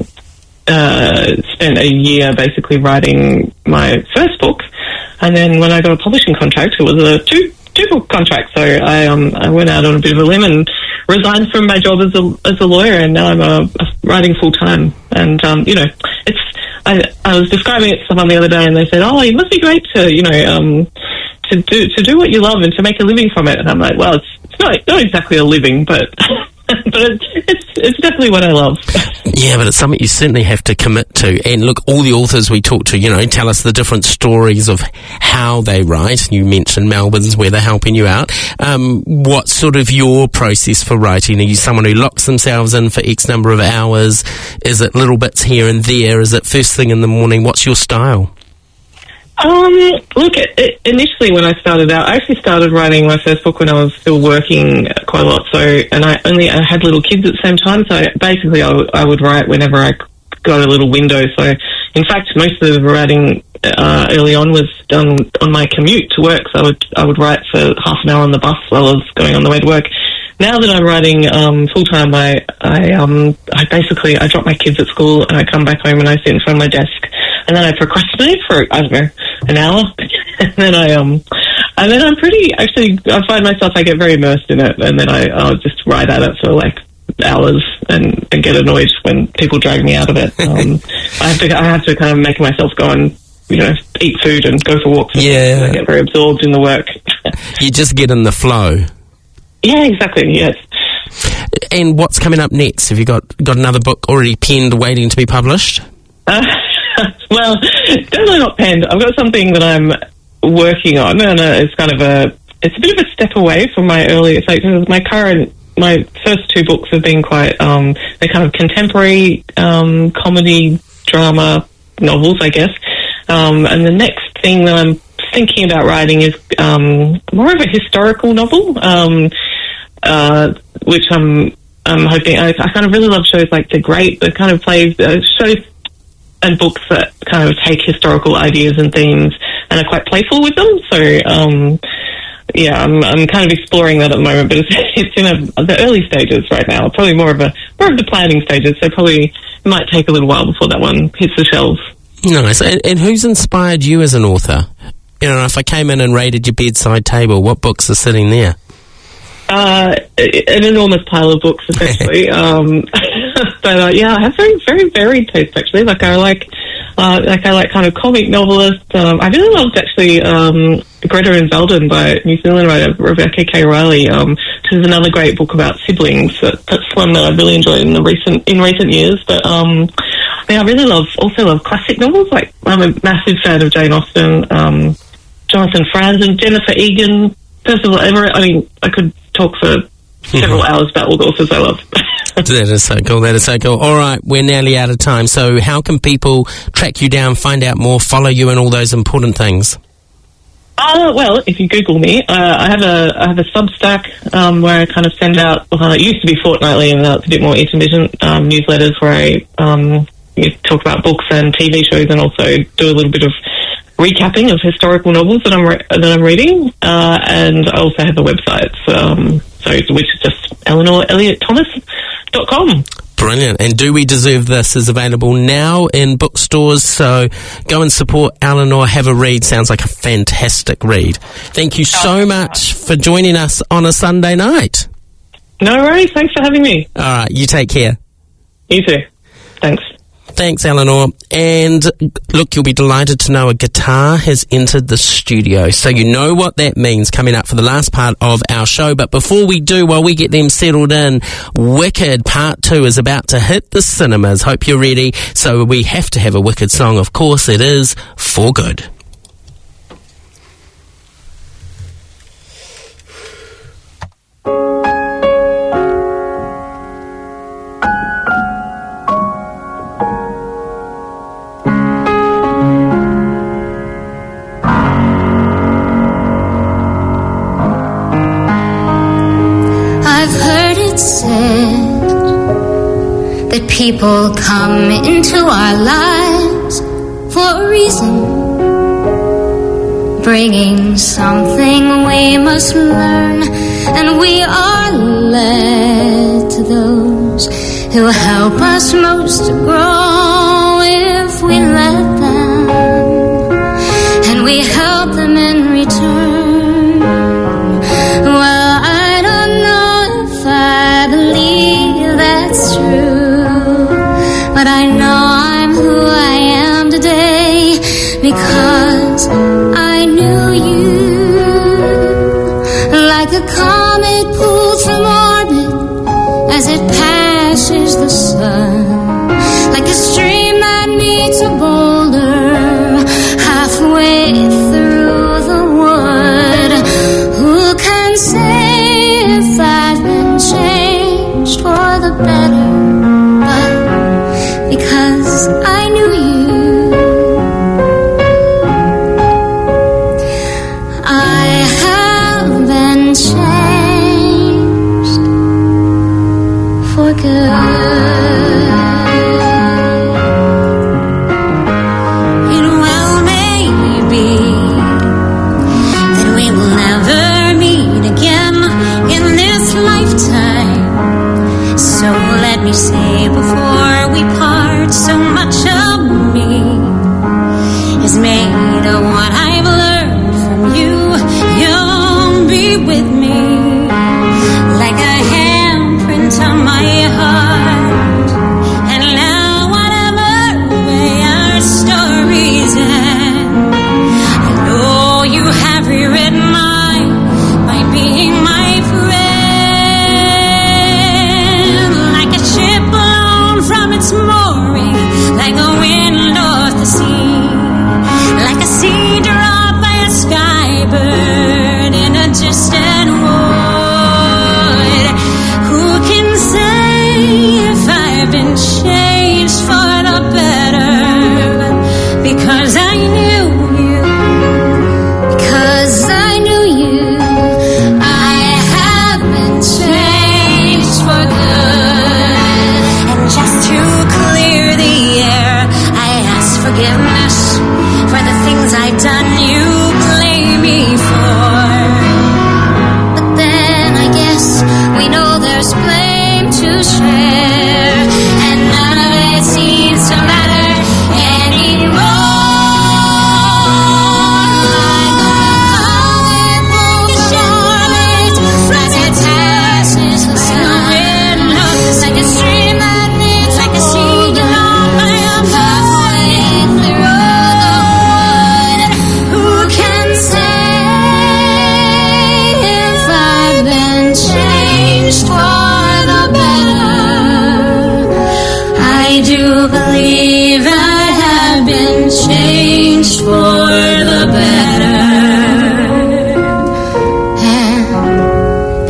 spent a year basically writing my first book, and then when I got a publishing contract, it was a two-book contract. So I went out on a bit of a limb and resigned from my job as a lawyer, and now I'm writing full time. And it's I was describing it to someone the other day, and they said, "Oh, it must be great to to do what you love and to make a living from it." And I'm like, "Well, it's not exactly a living, but." But it's definitely what I love. Yeah, but it's something you certainly have to commit to. And look, all the authors we talk to, tell us the different stories of how they write. You mentioned Melbourne's where they're helping you out. What's sort of your process for writing? Are you someone who locks themselves in for X number of hours? Is it little bits here and there? Is it first thing in the morning? What's your style? Look, initially when I started out, I actually started writing my first book when I was still working quite a lot. So, and I had little kids at the same time. So basically I would write whenever I got a little window. So, in fact, most of the writing early on was done on my commute to work. So I would write for half an hour on the bus while I was going on the way to work. Now that I'm writing full time, I basically drop my kids at school and I come back home and I sit in front of my desk and then I procrastinate for, I don't know, an hour, and then I'm pretty, actually, I find myself, I get very immersed in it, and then I'll just write at it for like hours and get annoyed when people drag me out of it. I have to kind of make myself go and, you know, eat food and go for walks. Yeah. I get very absorbed in the work. You just get in the flow. Yeah, exactly, yes. And what's coming up next? Have you got another book already penned waiting to be published? Well, definitely not penned. I've got something that I'm working on, and it's a bit of a step away from my earlier. So my first two books have been quite they're kind of contemporary comedy drama novels, I guess. And the next thing that I'm thinking about writing is more of a historical novel, which I'm hoping. I kind of really love shows like The Great, that kind of plays shows and books that kind of take historical ideas and themes and are quite playful with them. So, yeah, I'm kind of exploring that at the moment, but it's in the early stages right now. Probably more of the planning stages. So probably it might take a little while before that one hits the shelves. Nice. And who's inspired you as an author? You know, if I came in and raided your bedside table, what books are sitting there? An enormous pile of books, essentially. But yeah, I have very, very varied taste, actually. I like kind of comic novelists. I really loved, actually, Greta and Veldin by New Zealand writer Rebecca K. Riley, which is another great book about siblings. That's one that I've really enjoyed in recent years. But yeah, I also love classic novels. Like, I'm a massive fan of Jane Austen, Jonathan Franzen, Jennifer Egan, Percival Everett. I mean, I could talk for several hours about all the authors I love. That is so cool. That is so cool. All right, we're nearly out of time. So how can people track you down, find out more, follow you, and all those important things? Well, if you Google me, I have a Substack where I kind of send out. It used to be fortnightly, and now it's a bit more intermittent newsletters where I talk about books and TV shows, and also do a little bit of recapping of historical novels that I'm reading, and I also have a website, which is just EleanorElliottThomas.com. Brilliant. And Do We Deserve This is available now in bookstores, so go and support Eleanor, have a read. Sounds like a fantastic read. Thank you so much for joining us on a Sunday night. No worries. Thanks for having me. All right, you take care. You too. Thanks. Thanks, Eleanor. And look, you'll be delighted to know a guitar has entered the studio. So you know what that means coming up for the last part of our show. But before we do, while we get them settled in, Wicked Part 2 is about to hit the cinemas. Hope you're ready. So we have to have a Wicked song. Of course, it is For Good. That people come into our lives for a reason, bringing something we must learn, and we are led to those who help us most to grow if we let them, and we help them in return. Well, I don't know if I believe that's true, but I know I'm who I am today because I knew you. Like a comet pulled from orbit as it passes the sun, like a stream that meets a boulder halfway through the wood. Who can say if I've been changed for the better? Because I knew you, I have been changed for good.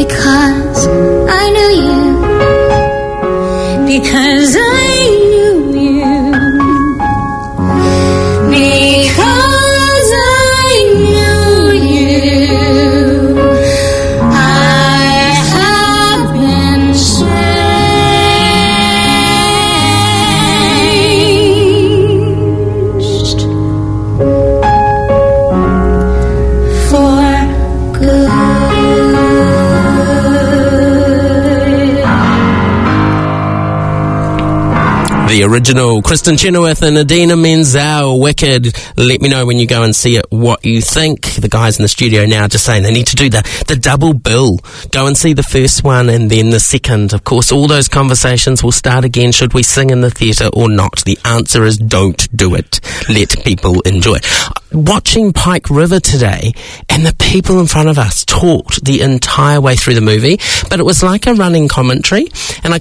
because I knew you. Because I knew you. Because I knew you. I have been changed for good. The original Kristen Chenoweth and Idina Menzel, Wicked. Let me know when you go and see it what you think. The guys in the studio now just saying they need to do the double bill. Go and see the first one and then the second. Of course, all those conversations will start again. Should we sing in the theatre or not? The answer is don't do it. Let people enjoy. Watching Pike River today, and the people in front of us talked the entire way through the movie, but it was like a running commentary, and I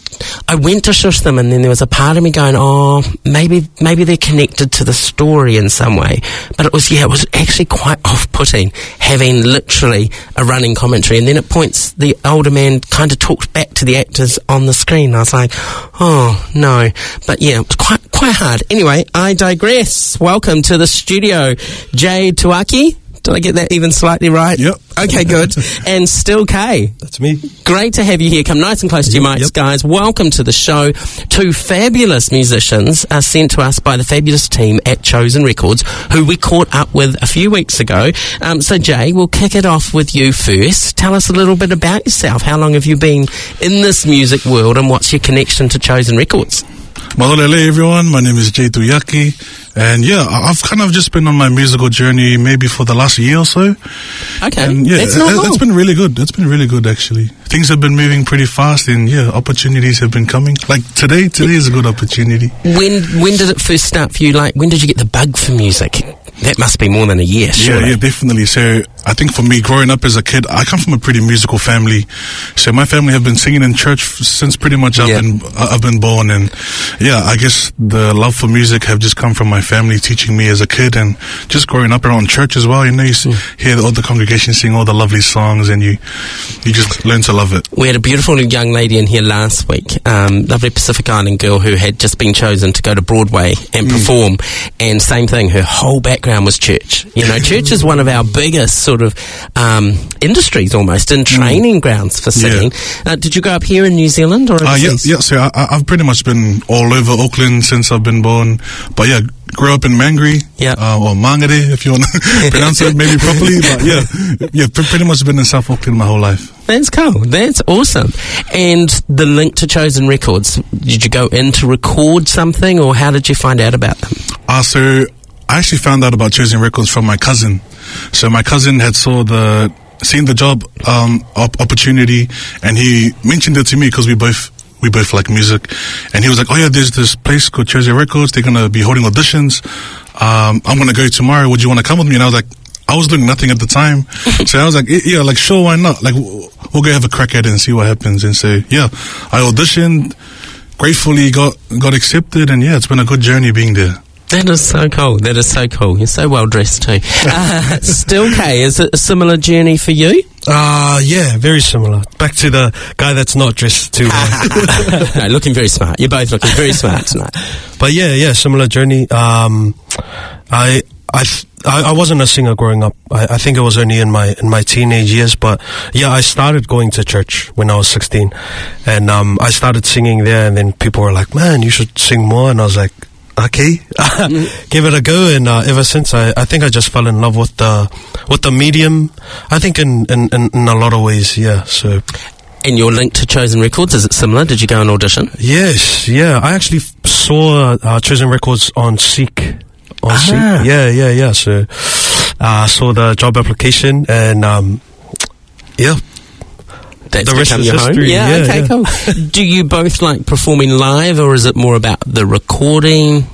went to shush them, and then there was a part of me going, oh, maybe they're connected to the story in some way. But it was actually quite off-putting, having literally a running commentary, and then at points the older man kind of talked back to the actors on the screen. I was like, oh, no. But yeah, it was quite hard. Anyway, I digress. Welcome to the studio, Jay Tuaki. Did I get that even slightly right? Yep. Okay, good. And Still K. That's me. Great to have you here. Come nice and close to your mics, guys. Welcome to the show. Two fabulous musicians are sent to us by the fabulous team at Chosen Records, who we caught up with a few weeks ago. So, Jay, we'll kick it off with you first. Tell us a little bit about yourself. How long have you been in this music world, and what's your connection to Chosen Records? Malolele, everyone. My name is Jay Tuyaki. And yeah, I've kind of just been on my musical journey maybe for the last year or so. Okay. And yeah, that's not long. It's been really good. It's been really good, actually. Things have been moving pretty fast, and yeah, opportunities have been coming. Like today is a good opportunity. When did it first start for you? Like, when did you get the bug for music? That must be more than a year, surely. Yeah, definitely. So I think for me, growing up as a kid, I come from a pretty musical family. So my family have been singing in church since pretty much I've been born. And yeah, I guess the love for music have just come from my family teaching me as a kid, and just growing up around church as well. You know, you hear all the congregation sing all the lovely songs, and you just learn to love it. We had a beautiful young lady in here last week, lovely Pacific Island girl who had just been chosen to go to Broadway and perform, and same thing, her whole background was church. You know, church is one of our biggest sort of industries almost, and training grounds for singing. Yeah. Did you grow up here in New Zealand or overseas? Yeah, so I've pretty much been all over Auckland since I've been born. But yeah, grew up in Mangere, or Mangere, if you want to pronounce it maybe properly. But yeah, pretty much been in South Auckland my whole life. That's cool. That's awesome. And the link to Chosen Records, did you go in to record something, or how did you find out about them? So I actually found out about Chosen Records from my cousin. So my cousin had seen the job opportunity, and he mentioned it to me because we both like music, and he was like, oh yeah, there's this place called Chosen Records, they're going to be holding auditions, I'm going to go tomorrow, would you want to come with me? And I was like, I was doing nothing at the time, so I was like, yeah, like sure, why not, like we'll go have a crack at it and see what happens. And so yeah, I auditioned, gratefully got accepted, and yeah, it's been a good journey being there. That is so cool. That is so cool. You're so well dressed too. Still K, is it a similar journey for you? Yeah, very similar. Back to the guy that's not dressed too well. No, looking very smart. You're both looking very smart tonight. But yeah, similar journey. I wasn't a singer growing up. I think it was only in my teenage years. But yeah, I started going to church when I was 16, and I started singing there. And then people were like, "Man, you should sing more." And I was like, okay, give it a go. And ever since, I think I just fell in love with the medium. I think in a lot of ways, yeah. So. And your link to Chosen Records, is it similar? Did you go and audition? Yes, yeah. I actually saw Chosen Records on Seek. Seek. Yeah. So I saw the job application, and yeah. That's the rest become is your history. home? Yeah, okay, cool. Do you both like performing live, or is it more about the recording?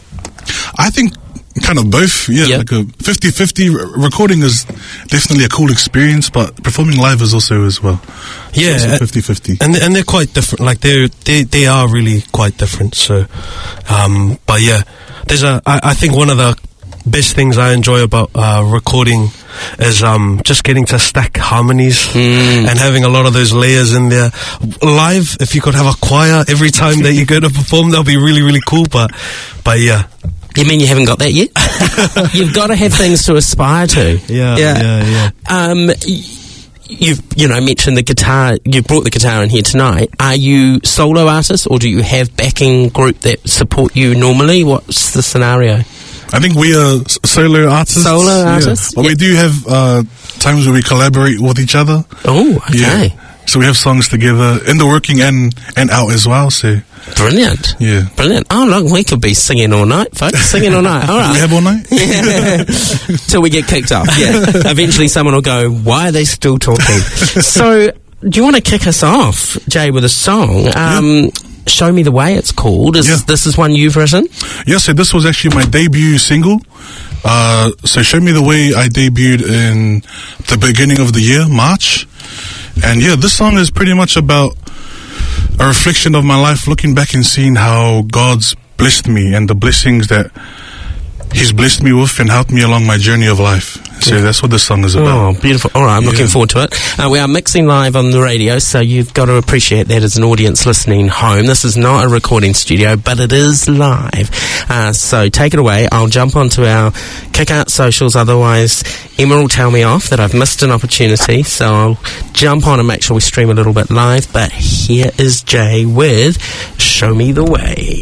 I think kind of both, like a 50-50. Recording is definitely a cool experience, but performing live is also as well. Yeah, 50-50. And they're quite different. Like they are really quite different. So, but yeah, there's I think one of the best things I enjoy about recording is just getting to stack harmonies and having a lot of those layers in there. Live, if you could have a choir every time that you go to perform, that'll be really, really cool. But yeah. You mean you haven't got that yet? You've got to have things to aspire to. Yeah. You've mentioned the guitar. You brought the guitar in here tonight. Are you solo artists, or do you have backing group that support you normally? What's the scenario? I think we are solo artists. Solo artists? But we do have times where we collaborate with each other. Oh, okay. Yeah. So we have songs together in the working and out as well. So brilliant. Yeah. Brilliant. Oh, look, we could be singing all night, folks. Singing all night. All right. We have all night? Yeah. Till we get kicked off. Yeah. Eventually someone will go, why are they still talking? So, do you want to kick us off, Jay, with a song? Show Me the Way, it's called. This is one you've written? Yeah, so this was actually my debut single. So Show Me the Way I debuted in the beginning of the year, March. And yeah, this song is pretty much about a reflection of my life, looking back and seeing how God's blessed me and the blessings that He's blessed me with and helped me along my journey of life. So that's what this song is about. Oh, beautiful. All right, I'm looking forward to it. We are mixing live on the radio, so you've got to appreciate that as an audience listening home. This is not a recording studio, but it is live. So take it away. I'll jump onto our Kick Out socials, otherwise Emma will tell me off that I've missed an opportunity, so I'll jump on and make sure we stream a little bit live. But here is Jay with Show Me the Way.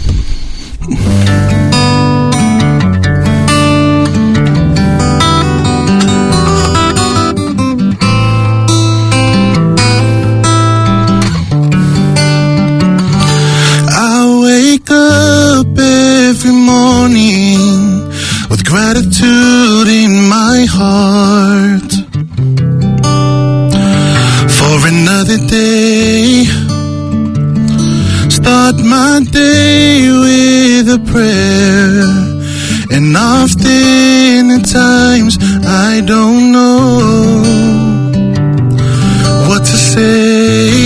Every morning with gratitude in my heart for another day. Start my day with a prayer, and often at times I don't know what to say,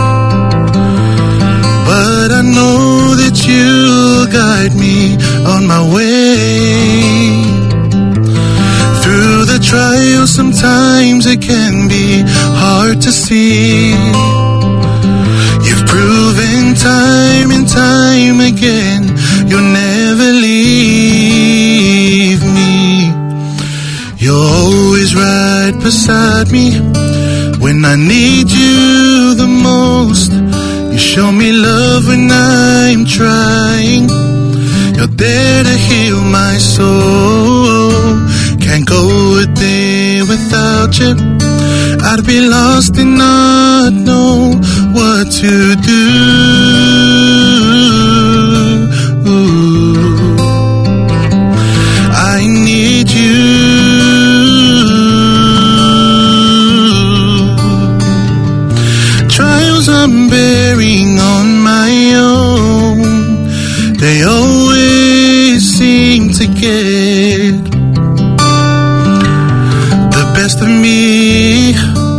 but I know that you'll guide me on my way. Through the trials, sometimes it can be hard to see. You've proven time and time again, you'll never leave me. You're always right beside me when I need you the most. You show me love when I'm trying. You're there to heal my soul. Can't go a day without you. I'd be lost and not know what to do. I need you. Trials I'm bearing on my own, they always seem to get the best of me.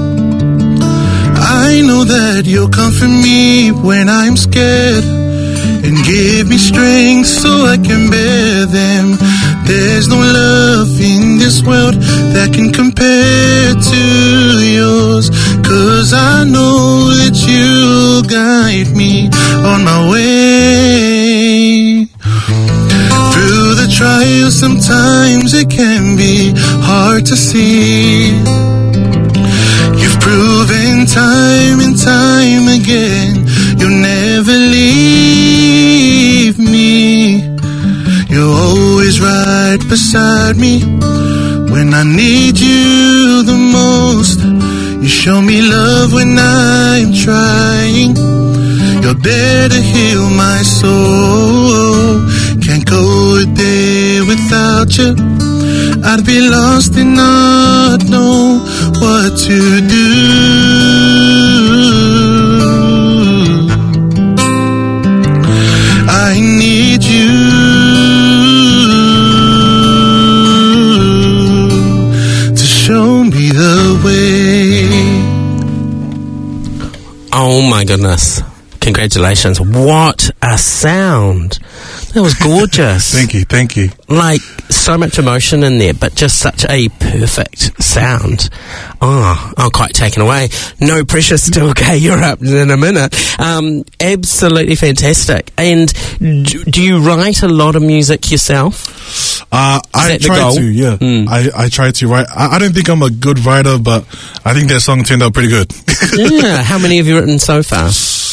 I know that you'll comfort me when I'm scared and give me strength so I can bear them. There's no love in this world that can compare to yours, 'cause I know that you'll guide me on my way. Through the trials, sometimes it can be hard to see. You've proven time and time again, you'll never leave me. You're always right beside me when I need you the most. You show me love when I'm trying. You're there to heal my soul. Can't go a day without you. I'd be lost and not know what to do. I need you to show me the way. Oh my goodness. Congratulations. What a a sound. That was gorgeous. Thank you. Like, so much emotion in there, but just such a perfect sound. Oh, I'm quite taken away. No pressure still, okay, you're up in a minute. Absolutely fantastic. And do you write a lot of music yourself? I try to, yeah. I try to write. I don't think I'm a good writer, but I think that song turned out pretty good. Yeah, how many have you written so far?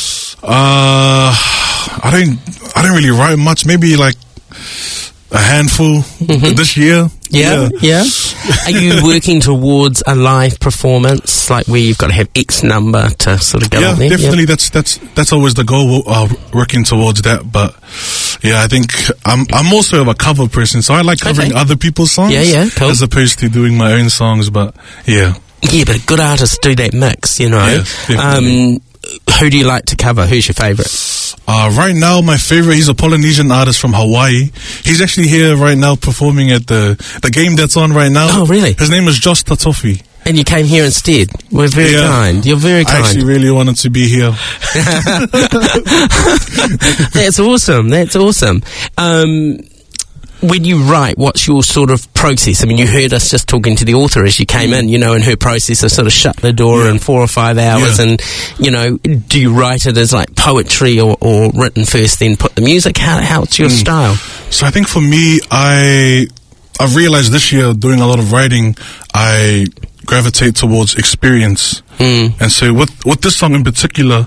I don't really write much. Maybe like a handful this year. Yeah. Are you working towards a live performance, like where you've got to have X number to sort of go on there? Yeah, definitely. That's always the goal. Working towards that, but yeah, I think I'm also a cover person, so I like covering other people's songs. Yeah, cool. As opposed to doing my own songs. But yeah, but good artists do that mix, you know. Yeah, definitely. Who do you like to cover? Who's your favourite? Right now, my favorite, he's a Polynesian artist from Hawaii. He's actually here right now performing at the game that's on right now. Oh, really? His name is Josh Tatofi. And you came here instead. We're very kind. You're very kind. I actually really wanted to be here. That's awesome. When you write, what's your sort of process? I mean, you heard us just talking to the author as you came in, you know, and her process is sort of shut the door in 4 or 5 hours and, you know, do you write it as like poetry or written first, then put the music? How's your style? So I think for me, I've realized this year doing a lot of writing, I gravitate towards experience. And so with this song in particular,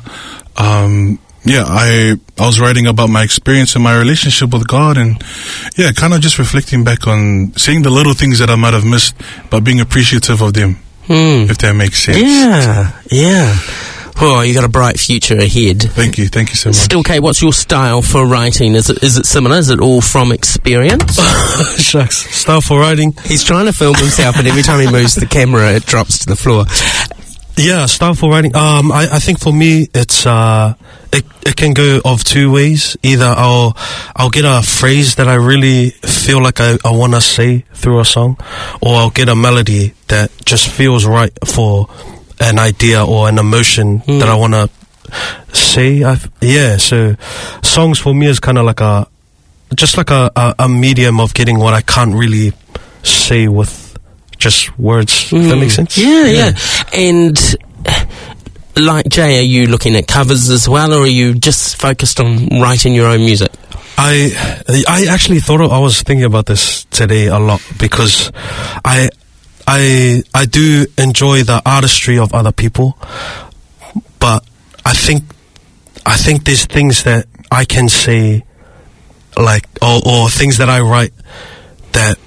I was writing about my experience in my relationship with God, and kind of just reflecting back on seeing the little things that I might have missed, but being appreciative of them, if that makes sense. Yeah. Oh, you got a bright future ahead. Thank you so much. Still, Kate, what's your style for writing? Is it similar? Is it all from experience? Shucks. Style for writing? He's trying to film himself, and every time he moves the camera, it drops to the floor. Yeah, style for writing. I think for me, it's it can go of two ways. Either I'll get a phrase that I really feel like I want to say through a song, or I'll get a melody that just feels right for an idea or an emotion that I want to say. So songs for me is kind of like a medium of getting what I can't really say with just words. If that makes sense? Yeah. And like Jay, are you looking at covers as well, or are you just focused on writing your own music? I actually I was thinking about this today a lot, because I do enjoy the artistry of other people, but I think there's things that I can say, like, or things that I write that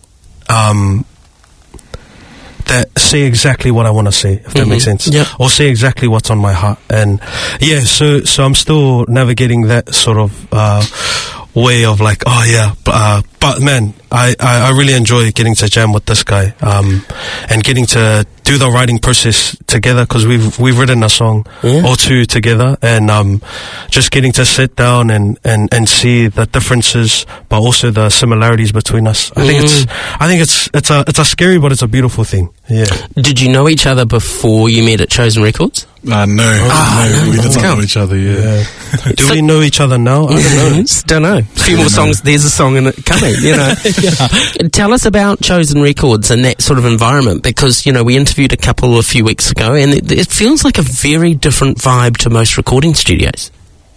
say exactly what I want to say, if that makes sense. Yeah. Or say exactly what's on my heart. And so I'm still navigating that sort of way of like, but man, I really enjoy getting to jam with this guy, and getting to do the writing process together, because we've written a song or two together, and just getting to sit down and see the differences, but also the similarities between us. I think it's a scary, but it's a beautiful thing. Yeah. Did you know each other before you met at Chosen Records? No, we didn't know each other. Yeah. Do we know each other now? I don't know. Don't know. A few more songs. There's a song in it coming. You know. Tell us about Chosen Records and that sort of environment, because we interviewed a couple a few weeks ago, and it feels like a very different vibe to most recording studios.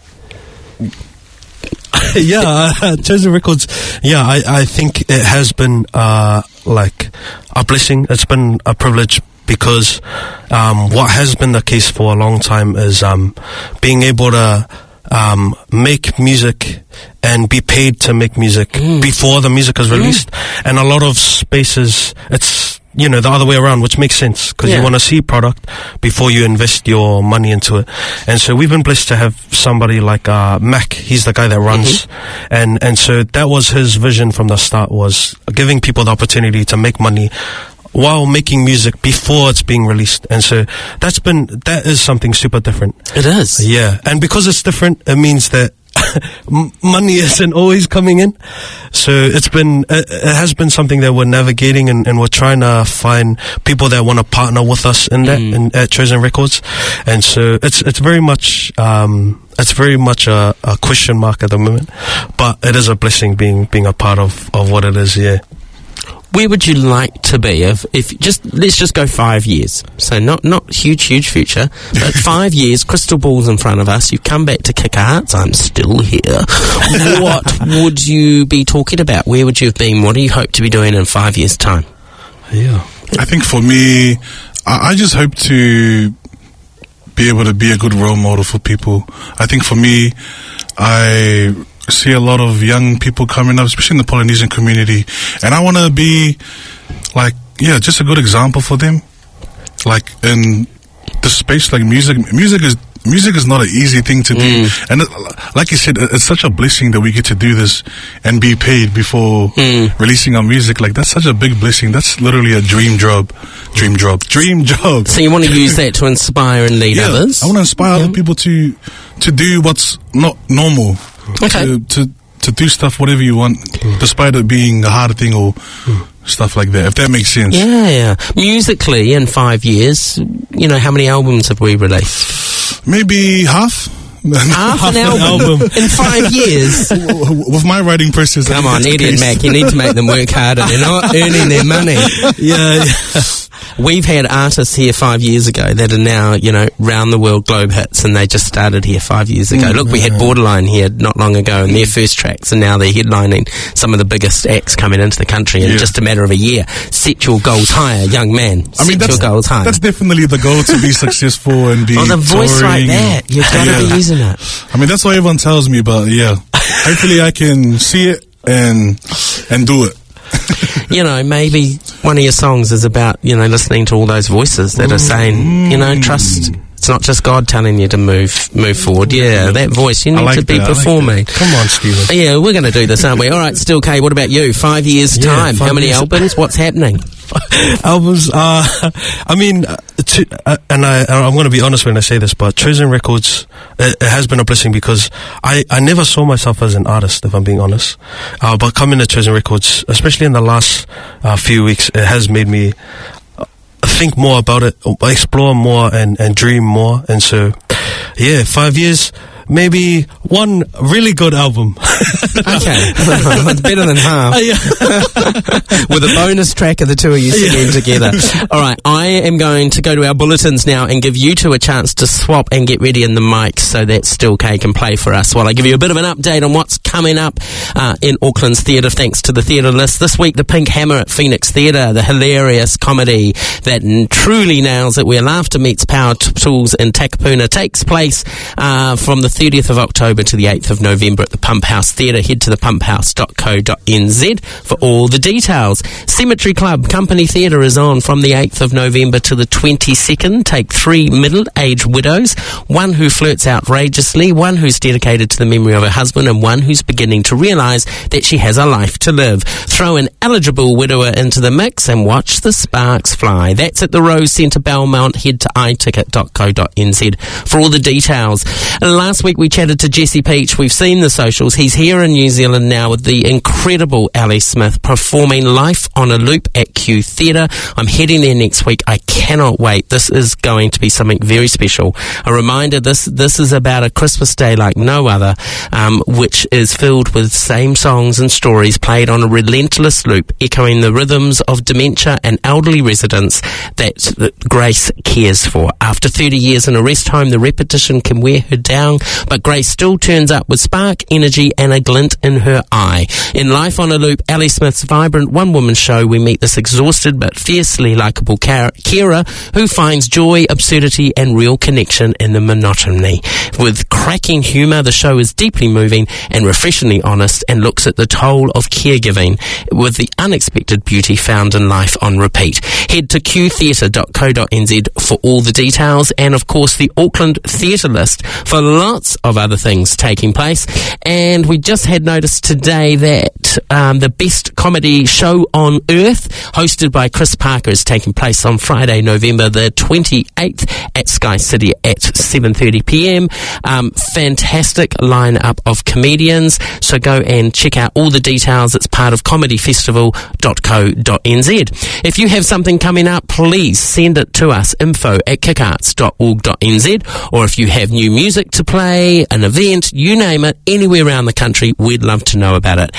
Chosen Records. I think it has been like a blessing. It's been a privilege, because what has been the case for a long time is being able to make music and be paid to make music before the music is released. And a lot of spaces, it's the other way around, which makes sense, because you want to see product before you invest your money into it. And so we've been blessed to have somebody like Mac. He's the guy that runs, and so that was his vision from the start, was giving people the opportunity to make money while making music before it's being released. And so that is something super different. It is. Yeah. And because it's different, it means that money isn't always coming in. So it has been something that we're navigating, and we're trying to find people that want to partner with us in that, at Chosen Records. And so it's very much, it's very much a question mark at the moment, but it is a blessing being a part of what it is. Yeah. Where would you like to be if let's just go 5 years? So not huge future, but 5 years, crystal balls in front of us. You've come back to Kick Arts. I'm still here. What would you be talking about? Where would you have been? What do you hope to be doing in 5 years' time? Yeah. I think for me, I just hope to be able to be a good role model for people. I think for me, I see a lot of young people coming up, especially in the Polynesian community, and I want to be just a good example for them. Like in the space, like music is not an easy thing to do, and like you said, it's such a blessing that we get to do this and be paid before releasing our music. Like that's such a big blessing. That's literally a dream job. So you want to use that to inspire and lead others? I want to inspire other people to do what's not normal. Okay. To do stuff whatever you want, despite it being a hard thing or stuff like that, if that makes sense. Yeah. Musically, in 5 years, how many albums have we released? Maybe half. Half an album in 5 years. With my writing process. Come on, Eddie and Mac, you need to make them work harder. They're not earning their money. Yeah. We've had artists here 5 years ago that are now, round the world globe hits, and they just started here 5 years ago. Look, we had Borderline here not long ago, and their first tracks, and now they're headlining some of the biggest acts coming into the country in just a matter of a year. Set your goals higher, young man. Set your goals higher. That's definitely the goal, to be successful and be the voice like that. You've got to be using it. I mean, that's what everyone tells me, but hopefully I can see it and do it. Maybe one of your songs is about, listening to all those voices that are saying, trust. It's not just God telling you to move forward. Yeah, that voice, you need to be performing. Come on, Stephen. Yeah, we're going to do this, aren't we? All right, Still K, what about you? 5 years' time. How many albums? What's happening? Albums, I'm going to be honest when I say this, but Chosen Records, it has been a blessing because I never saw myself as an artist, if I'm being honest. But coming to Chosen Records, especially in the last few weeks, it has made me think more about it, explore more and dream more. And so, 5 years, maybe one really good album. Okay. It's better than half. With a bonus track of the two of you singing together. All right, I am going to go to our bulletins now and give you two a chance to swap and get ready in the mic so that Still K can play for us while I give you a bit of an update on what's coming up in Auckland's theatre, thanks to the Theatre List. This week, The Pink Hammer at Phoenix Theatre, the hilarious comedy that truly nails it, where laughter meets power tools in Takapuna, takes place from the 30th of October to the 8th of November at the Pump House Theatre. Head to thepumphouse.co.nz for all the details. Cemetery Club Company Theatre is on from the 8th of November to the 22nd. Take 3 middle-aged widows, one who flirts outrageously, one who's dedicated to the memory of her husband, and one who's beginning to realise that she has a life to live. Throw an eligible widower into the mix and watch the sparks fly. That's at the Rose Centre, Belmont. Head to iticket.co.nz for all the details. Last week we chatted to Jesse Peach. We've seen the socials. He's here in New Zealand now with the incredible Ali Smith performing Life on a Loop at Q Theatre. I'm heading there next week. I cannot wait. This is going to be something very special. A reminder, this is about a Christmas day like no other, which is filled with same songs and stories played on a relentless loop, echoing the rhythms of dementia and elderly residents that Grace cares for. After 30 years in a rest home, the repetition can wear her down, but Grace still turns up with spark, energy and a glint in her eye. In Life on a Loop, Ali Smith's vibrant one-woman show, we meet this exhausted but fiercely likeable Kira who finds joy, absurdity and real connection in the monotony. With cracking humour, the show is deeply moving and refreshingly honest and looks at the toll of caregiving with the unexpected beauty found in life on repeat. Head to qtheatre.co.nz for all the details, and of course the Auckland Theatre List for lots of other things taking place. And we just had notice today that the Best Comedy Show on Earth, hosted by Chris Parker, is taking place on Friday, November the 28th at Sky City at 7:30pm. Fantastic lineup of comedians, so go and check out all the details. It's part of comedyfestival.co.nz. If you have something coming up, please send it to us, info@kickarts.org.nz, or if you have new music to play, play, an event, you name it, anywhere around the country, we'd love to know about it.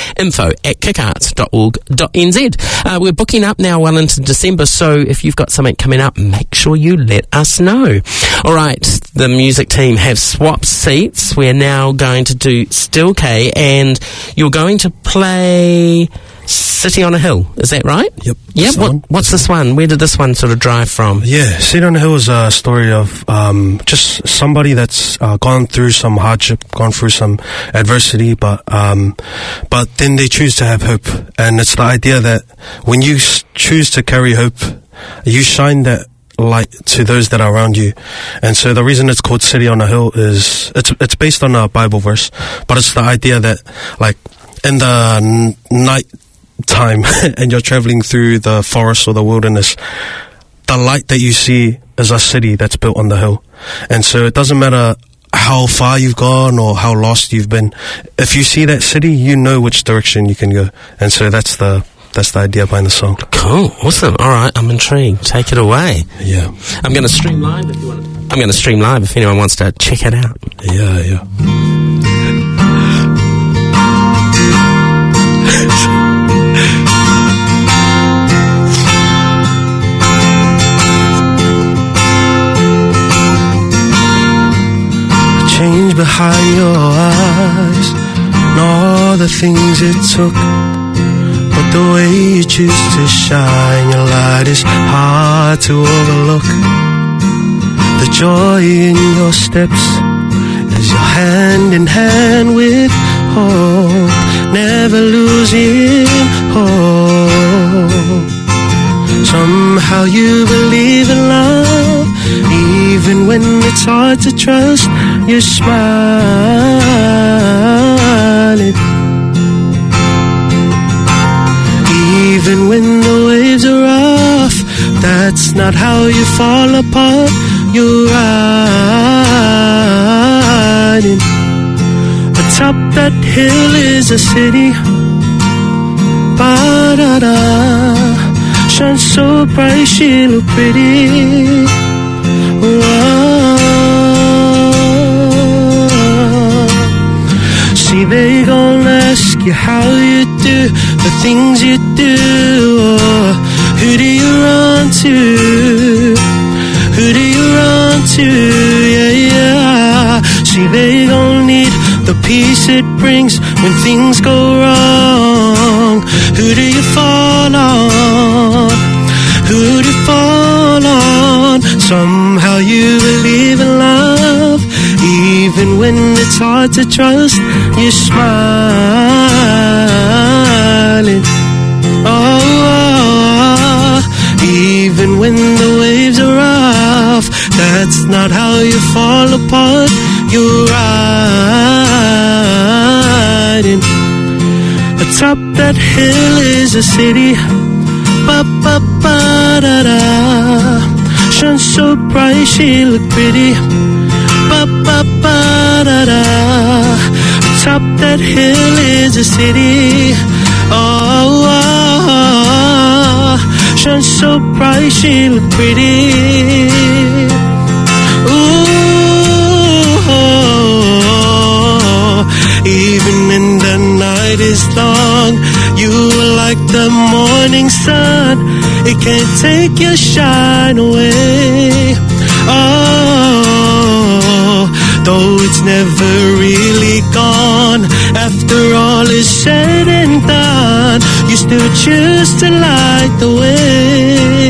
info@kickarts.org.nz. We're booking up now well into December, so if you've got something coming up, make sure you let us know. All right, the music team have swapped seats. We're now going to do Still K, and you're going to play City on a Hill. Is that right? Yep. Yep. What's this one? Where did this one sort of drive from? Yeah, City on a Hill is a story of just somebody that's gone through some hardship, gone through some adversity, but then they choose to have hope. And it's the idea that when you choose to carry hope, you shine that light to those that are around you. And so the reason it's called City on a Hill is it's based on a Bible verse, but it's the idea that, like, in the night time and you're traveling through the forest or the wilderness, the light that you see is a city that's built on the hill. And so it doesn't matter how far you've gone or how lost you've been. If you see that city, you know which direction you can go. And so that's the idea behind the song. Cool. Awesome. All right. I'm intrigued. Take it away. Yeah. I'm going to stream live if you want. I'm going to stream live if anyone wants to check it out. Yeah. Change behind your eyes and all the things it took, but the way you choose to shine your light is hard to overlook. The joy in your steps as you're hand in hand with hope, never losing hope. Somehow you believe in love, even when it's hard to trust. You're smiling, even when the waves are rough. That's not how you fall apart. You're riding atop that hill is a city. Ba-da-da, shines so bright, she look pretty. Whoa. See, they gon' ask you how you do the things you do. Who do you run to? Who do you run to? Yeah. See, they gon' need the peace it brings when things go wrong. Who do you fall on? Who do you fall on? Somehow you believe in love, even when it's hard to trust. You're smiling, oh, even when the waves are rough. That's not how you fall apart. You're riding atop that hill is a city. Ba-ba-ba-da-da, shines so bright, she look pretty. Ba-ba-ba-da-da, atop that hill is a city. Oh, shines so bright, she look pretty. Ooh, even when the night is long, you are like the morning sun. It can't take your shine away. Oh, though it's never really gone. After all is said and done, you still choose to light the way.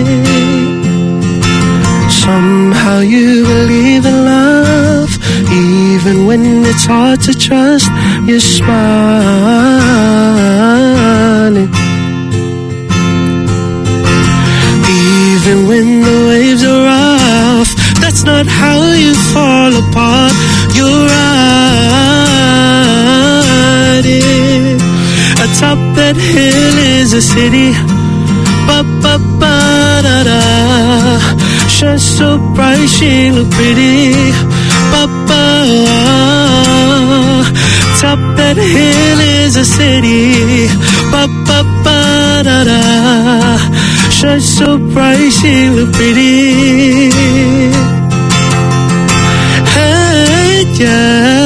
Somehow you believe in love, even when it's hard to trust. You're smiling, even when the waves are rough. That's not how you fall apart. You're riding atop that hill is a city. Ba-ba-ba-da-da, shines so bright, she look pretty. Ba-ba, top that hill is a city. Ba-ba-ba-da-da, shines so bright, she look pretty. Hey, yeah.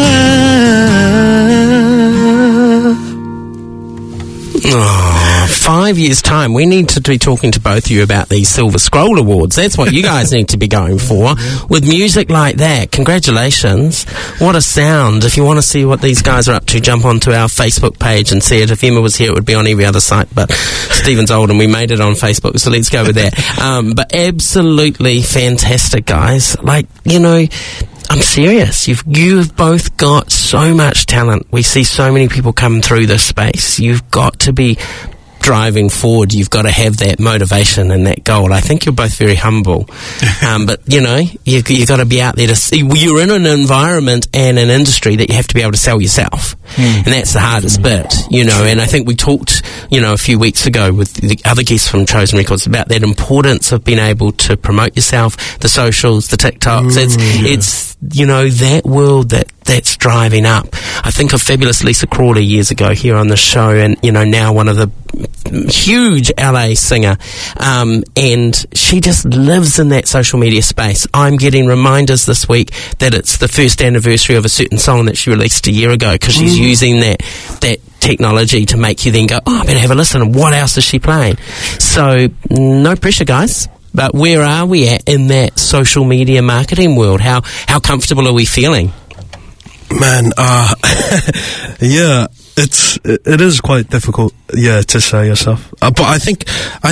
5 years' time, we need to be talking to both of you about these Silver Scroll Awards. That's what you guys need to be going for. With music like that, congratulations. What a sound. If you want to see what these guys are up to, jump onto our Facebook page and see it. If Emma was here, it would be on every other site, but Stephen's old and we made it on Facebook, so let's go with that. But absolutely fantastic, guys. Like, you know, I'm serious. You've both got so much talent. We see so many people come through this space. You've got to be driving forward. You've got to have that motivation and that goal. I think you're both very humble. But, you know, you've got to be out there to see. You're in an environment and an industry that you have to be able to sell yourself. And that's the hardest bit, you know. And I think we talked, you know, a few weeks ago with the other guests from Chosen Records about that importance of being able to promote yourself, the socials, the TikToks. It's you know, that world that's driving up. I think of fabulous Lisa Crawley years ago here on the show, and, you know, now one of the huge LA singer, and she just lives in that social media space. I'm getting reminders this week that it's the first anniversary of a certain song that she released a year ago, because she's using that technology to make you then go, oh, I better have a listen. What else is she playing? So no pressure, guys. But where are we at in that social media marketing world? How comfortable are we feeling? Man, yeah, it is quite difficult, to say yourself. But I think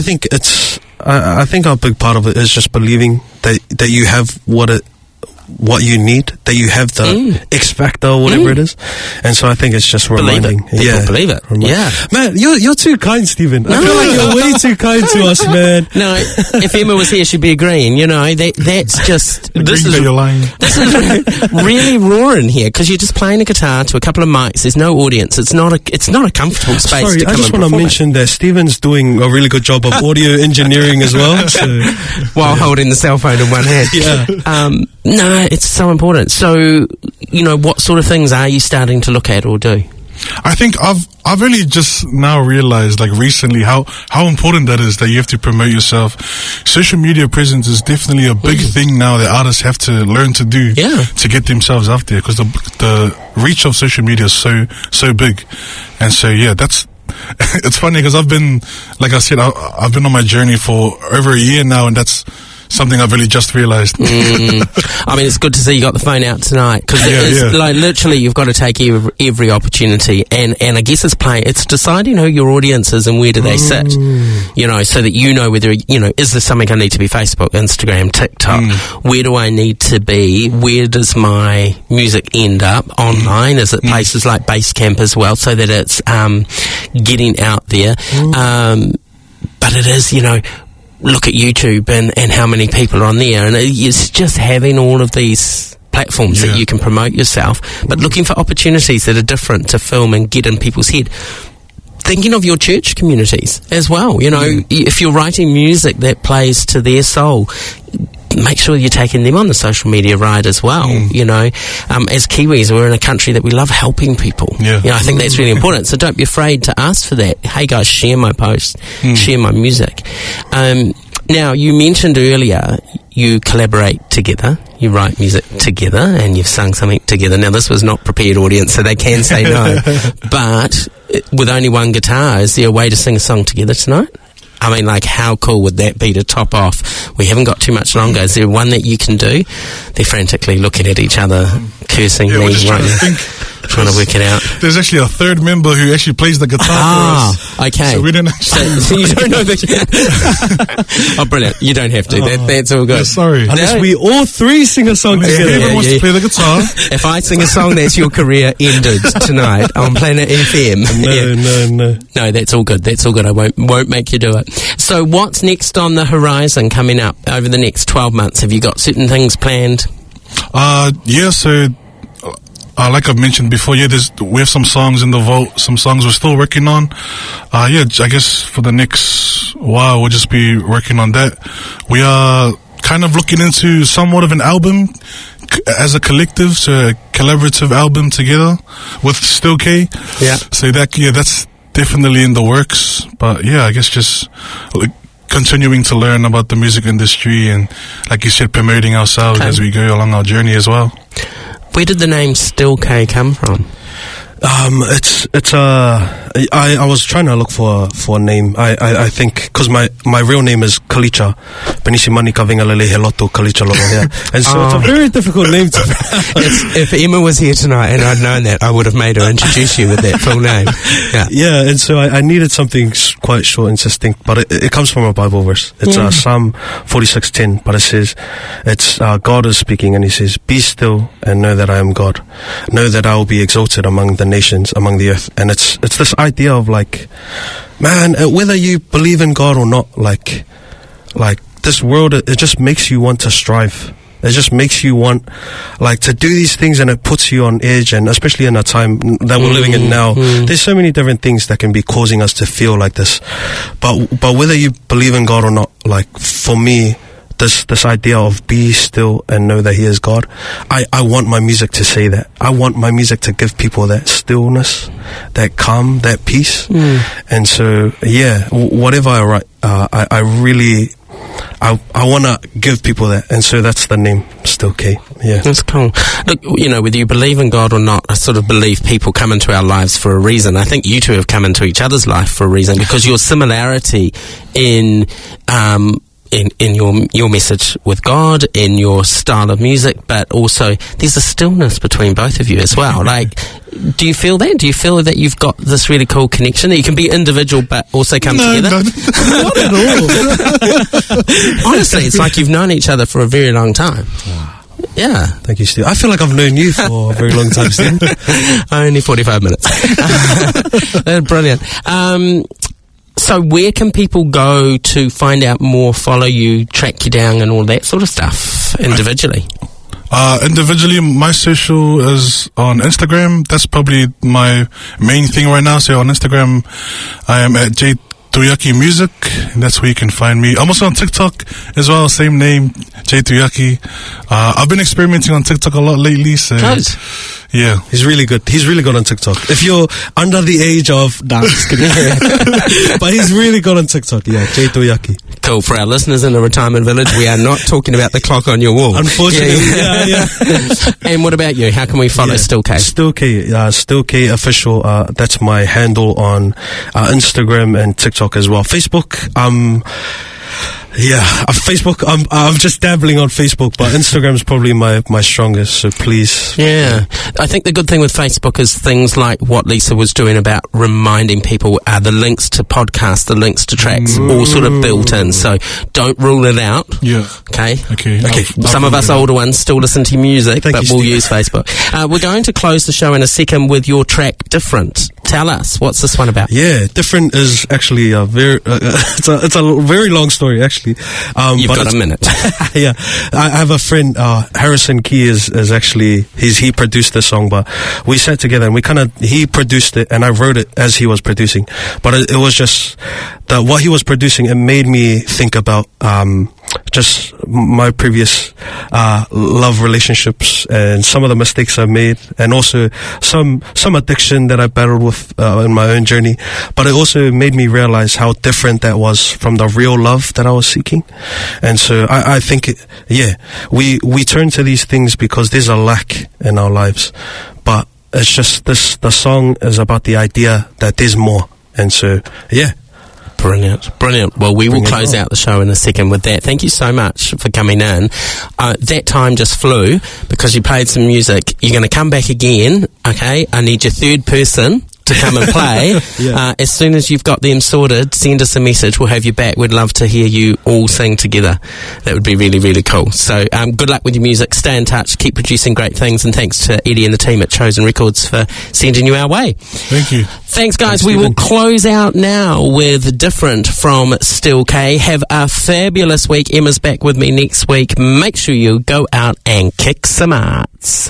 a big part of it is just believing that you have what you need, that you have the X factor or whatever it is. And so I think it's just reminding. Believe it. Yeah. Man, you're too kind, Stephen. I feel like you're way too kind to us, man. No, if Emma was here, she'd be agreeing. You know, that's just... This is really raw in here, because you're just playing a guitar to a couple of mics. There's no audience. It's not a comfortable space. Sorry, to come I just want to mention that Stephen's doing a really good job of audio engineering as well. So, while holding the cell phone in one hand. No, it's so important. So, you know, what sort of things are you starting to look at or do? I think I've really just now realized, like recently, how important that is, that you have to promote yourself. Social media presence is definitely a big thing now that artists have to learn to do to get themselves out there, because the reach of social media is so big. And so, it's funny because I've been, like I said, I've been on my journey for over a year now, and that's something I've really just realised. I mean, it's good to see you got the phone out tonight, because like literally you've got to take every opportunity, and I guess it's deciding who your audience is and where do they sit, you know, so that you know whether, you know, is there something I need to be Facebook, Instagram, TikTok, where do I need to be, where does my music end up online, is it places like Basecamp as well, so that it's getting out there, but it is, you know, look at YouTube and how many people are on there, and it's just having all of these platforms that you can promote yourself, but looking for opportunities that are different to film and get in people's head. Thinking of your church communities as well, you know, if you're writing music that plays to their soul, make sure you're taking them on the social media ride as well. You know, as Kiwis, we're in a country that we love helping people. You know, I think that's really important. So don't be afraid to ask for that. Hey guys, share my post, share my music. Now, you mentioned earlier you collaborate together, you write music together, and you've sung something together. Now, this was not prepared, audience, so they can say no. But with only one guitar, is there a way to sing a song together tonight? I mean, like, how cool would that be to top off? We haven't got too much longer. Is there one that you can do? They're frantically looking at each other, cursing me right now, trying to work it out. There's actually a third member who actually plays the guitar for us. Okay. So we don't actually... So you don't know the... Oh, brilliant. You don't have to. That's all good. Sorry. Unless we all three sing a song together. Whoever wants to play the guitar. If I sing a song, that's your career ended tonight on Planet FM. No. No, that's all good. That's all good. I won't make you do it. So what's next on the horizon coming up over the next 12 months? Have you got certain things planned? So like I've mentioned before, we have some songs in the vault, some songs we're still working on. I guess for the next while we'll just be working on that. We are kind of looking into somewhat of an album as a collective, so a collaborative album together with Still K. So that's definitely in the works. But I guess just continuing to learn about the music industry and, like you said, promoting ourselves as we go along our journey as well. Where did the name Still K come from? It's I was trying to look for a name. I think because my real name is Kalicha Benishimani Kavingalele Heloto Kalicha Lolo, and so it's a very difficult name to pronounce. If Emma was here tonight and I'd known that, I would have made her introduce you with that full name. Yeah, and so I needed something quite short and succinct, but it comes from a Bible verse. It's Psalm 46:10, but it says, it's God is speaking, and he says, "Be still and know that I am God. Know that I will be exalted among the nations, among the earth." And it's this idea of like, man, whether you believe in God or not, like this world, it just makes you want to strive. It just makes you want, like, to do these things, and it puts you on edge. And especially in a time that we're living in now, there's so many different things that can be causing us to feel like this. But whether you believe in God or not, like, for me, this idea of be still and know that he is God, I want my music to say that. I want my music to give people that stillness, that calm, that peace. And so, yeah, whatever I write, I really, I want to give people that, and so that's the name, Still K. Yeah, that's cool. Look, you know, whether you believe in God or not, I sort of believe people come into our lives for a reason. I think you two have come into each other's life for a reason, because your similarity in your message with God, in your style of music, but also there's a stillness between both of you as well. Like, do you feel that? Do you feel that you've got this really cool connection, that you can be individual but also come together? No. Not at all. Honestly, it's like you've known each other for a very long time. Yeah. Thank you, Steve. I feel like I've known you for a very long time, Steve. Only 45 minutes. Brilliant. So where can people go to find out more, follow you, track you down, and all that sort of stuff individually? Individually, my social is on Instagram. That's probably my main thing right now. So on Instagram, I am at J Tuyaki Music, and that's where you can find me. I'm also on TikTok as well, same name, J Tuyaki. I've been experimenting on TikTok a lot lately, so yeah. He's really good. He's really good on TikTok. If you're under the age of, just kidding. But he's really good on TikTok, yeah, J Tuyaki. Cool. For our listeners in the retirement village, we are not talking about the clock on your wall. Unfortunately, yeah. And what about you? How can we follow Still K? Still K, Still K official. That's my handle on Instagram and TikTok as well. Facebook, Facebook. I'm just dabbling on Facebook, but Instagram's probably my strongest. So please. Yeah, I think the good thing with Facebook is things like what Lisa was doing about reminding people, the links to podcasts, the links to tracks, all sort of built in. So don't rule it out. Yeah. Okay. Okay. Some of us older ones still listen to music, but we'll use Facebook. We're going to close the show in a second with your track Different. Tell us, what's this one about? Yeah, Different is actually a very it's a very long story actually. You've got a minute. Yeah, I have a friend, Harrison Key is actually he produced this song, but we sat together and he produced it and I wrote it as he was producing. But it was just that what he was producing, it made me think about just my previous love relationships and some of the mistakes I made, and also some addiction that I battled with in my own journey. But it also made me realize how different that was from the real love that I was seeking. And so I think we turn to these things because there's a lack in our lives, but it's just the song is about the idea that there's more. And so Brilliant. Well, we will close out the show in a second with that. Thank you so much for coming in. That time just flew because you played some music. You're going to come back again, okay? I need your third person to come and play. As soon as you've got them sorted, send us a message. We'll have you back. We'd love to hear you all sing together. That would be really, really cool. So good luck with your music. Stay in touch. Keep producing great things. And thanks to Eddie and the team at Chosen Records for sending you our way. Thank you. Thanks, guys. We will close out now with Different from Still K. Have a fabulous week. Emma's back with me next week. Make sure you go out and kick some arts.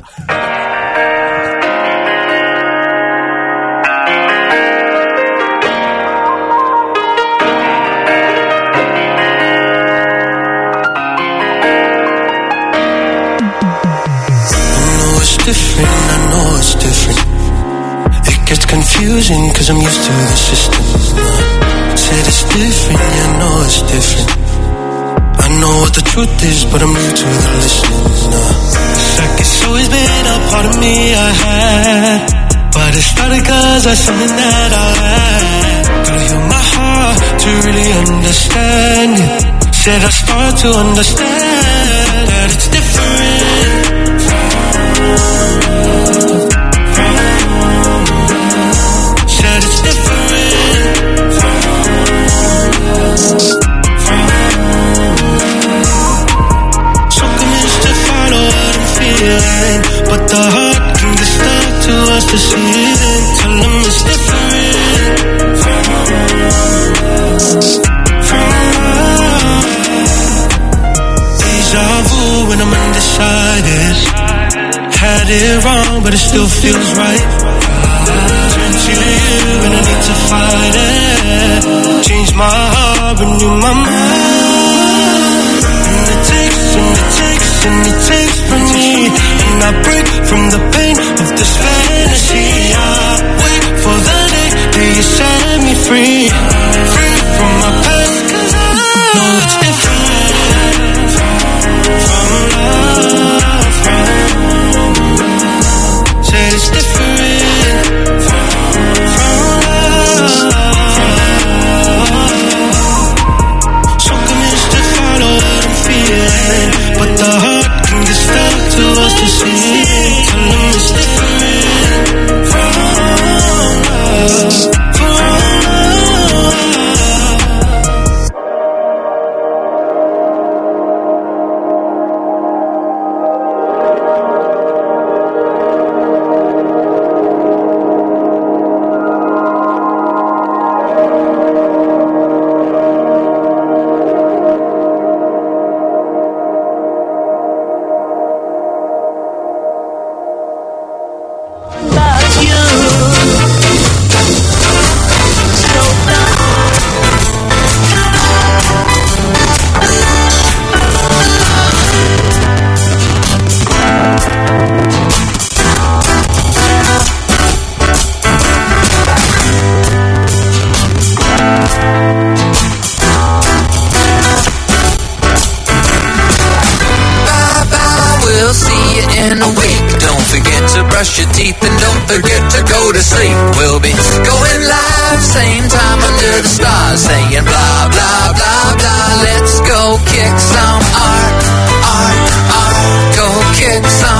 I know it's different. It gets confusing cause I'm used to the system. Said it's different, yeah, I know it's different. I know what the truth is, but I'm new to the listening. It's like it's always been a part of me I had, but it started cause that's something that I like. Gotta heal my heart to really understand you. Said I start to understand that it's different. Said it's different. So convinced to follow what I'm feeling, but the heart can get stuck to us to see it. Tell them it's different. Deja vu when I'm undecided. Had it wrong, but it still feels right. Turn to you and I need to fight it. Change my heart, renew my mind. And it takes from me. And I break from the pain of this fantasy. I wait for the day that you set me free. Free from my past, cause I know it's different. From love, said it's different. From love. So convinced to follow what I'm feeling, but the heart can get stuck to us to see. Tell them it's different. From love. Brush your teeth and don't forget to go to sleep. We'll be going live same time under the stars, saying blah blah blah blah. Let's go kick some art, art, art. Go kick some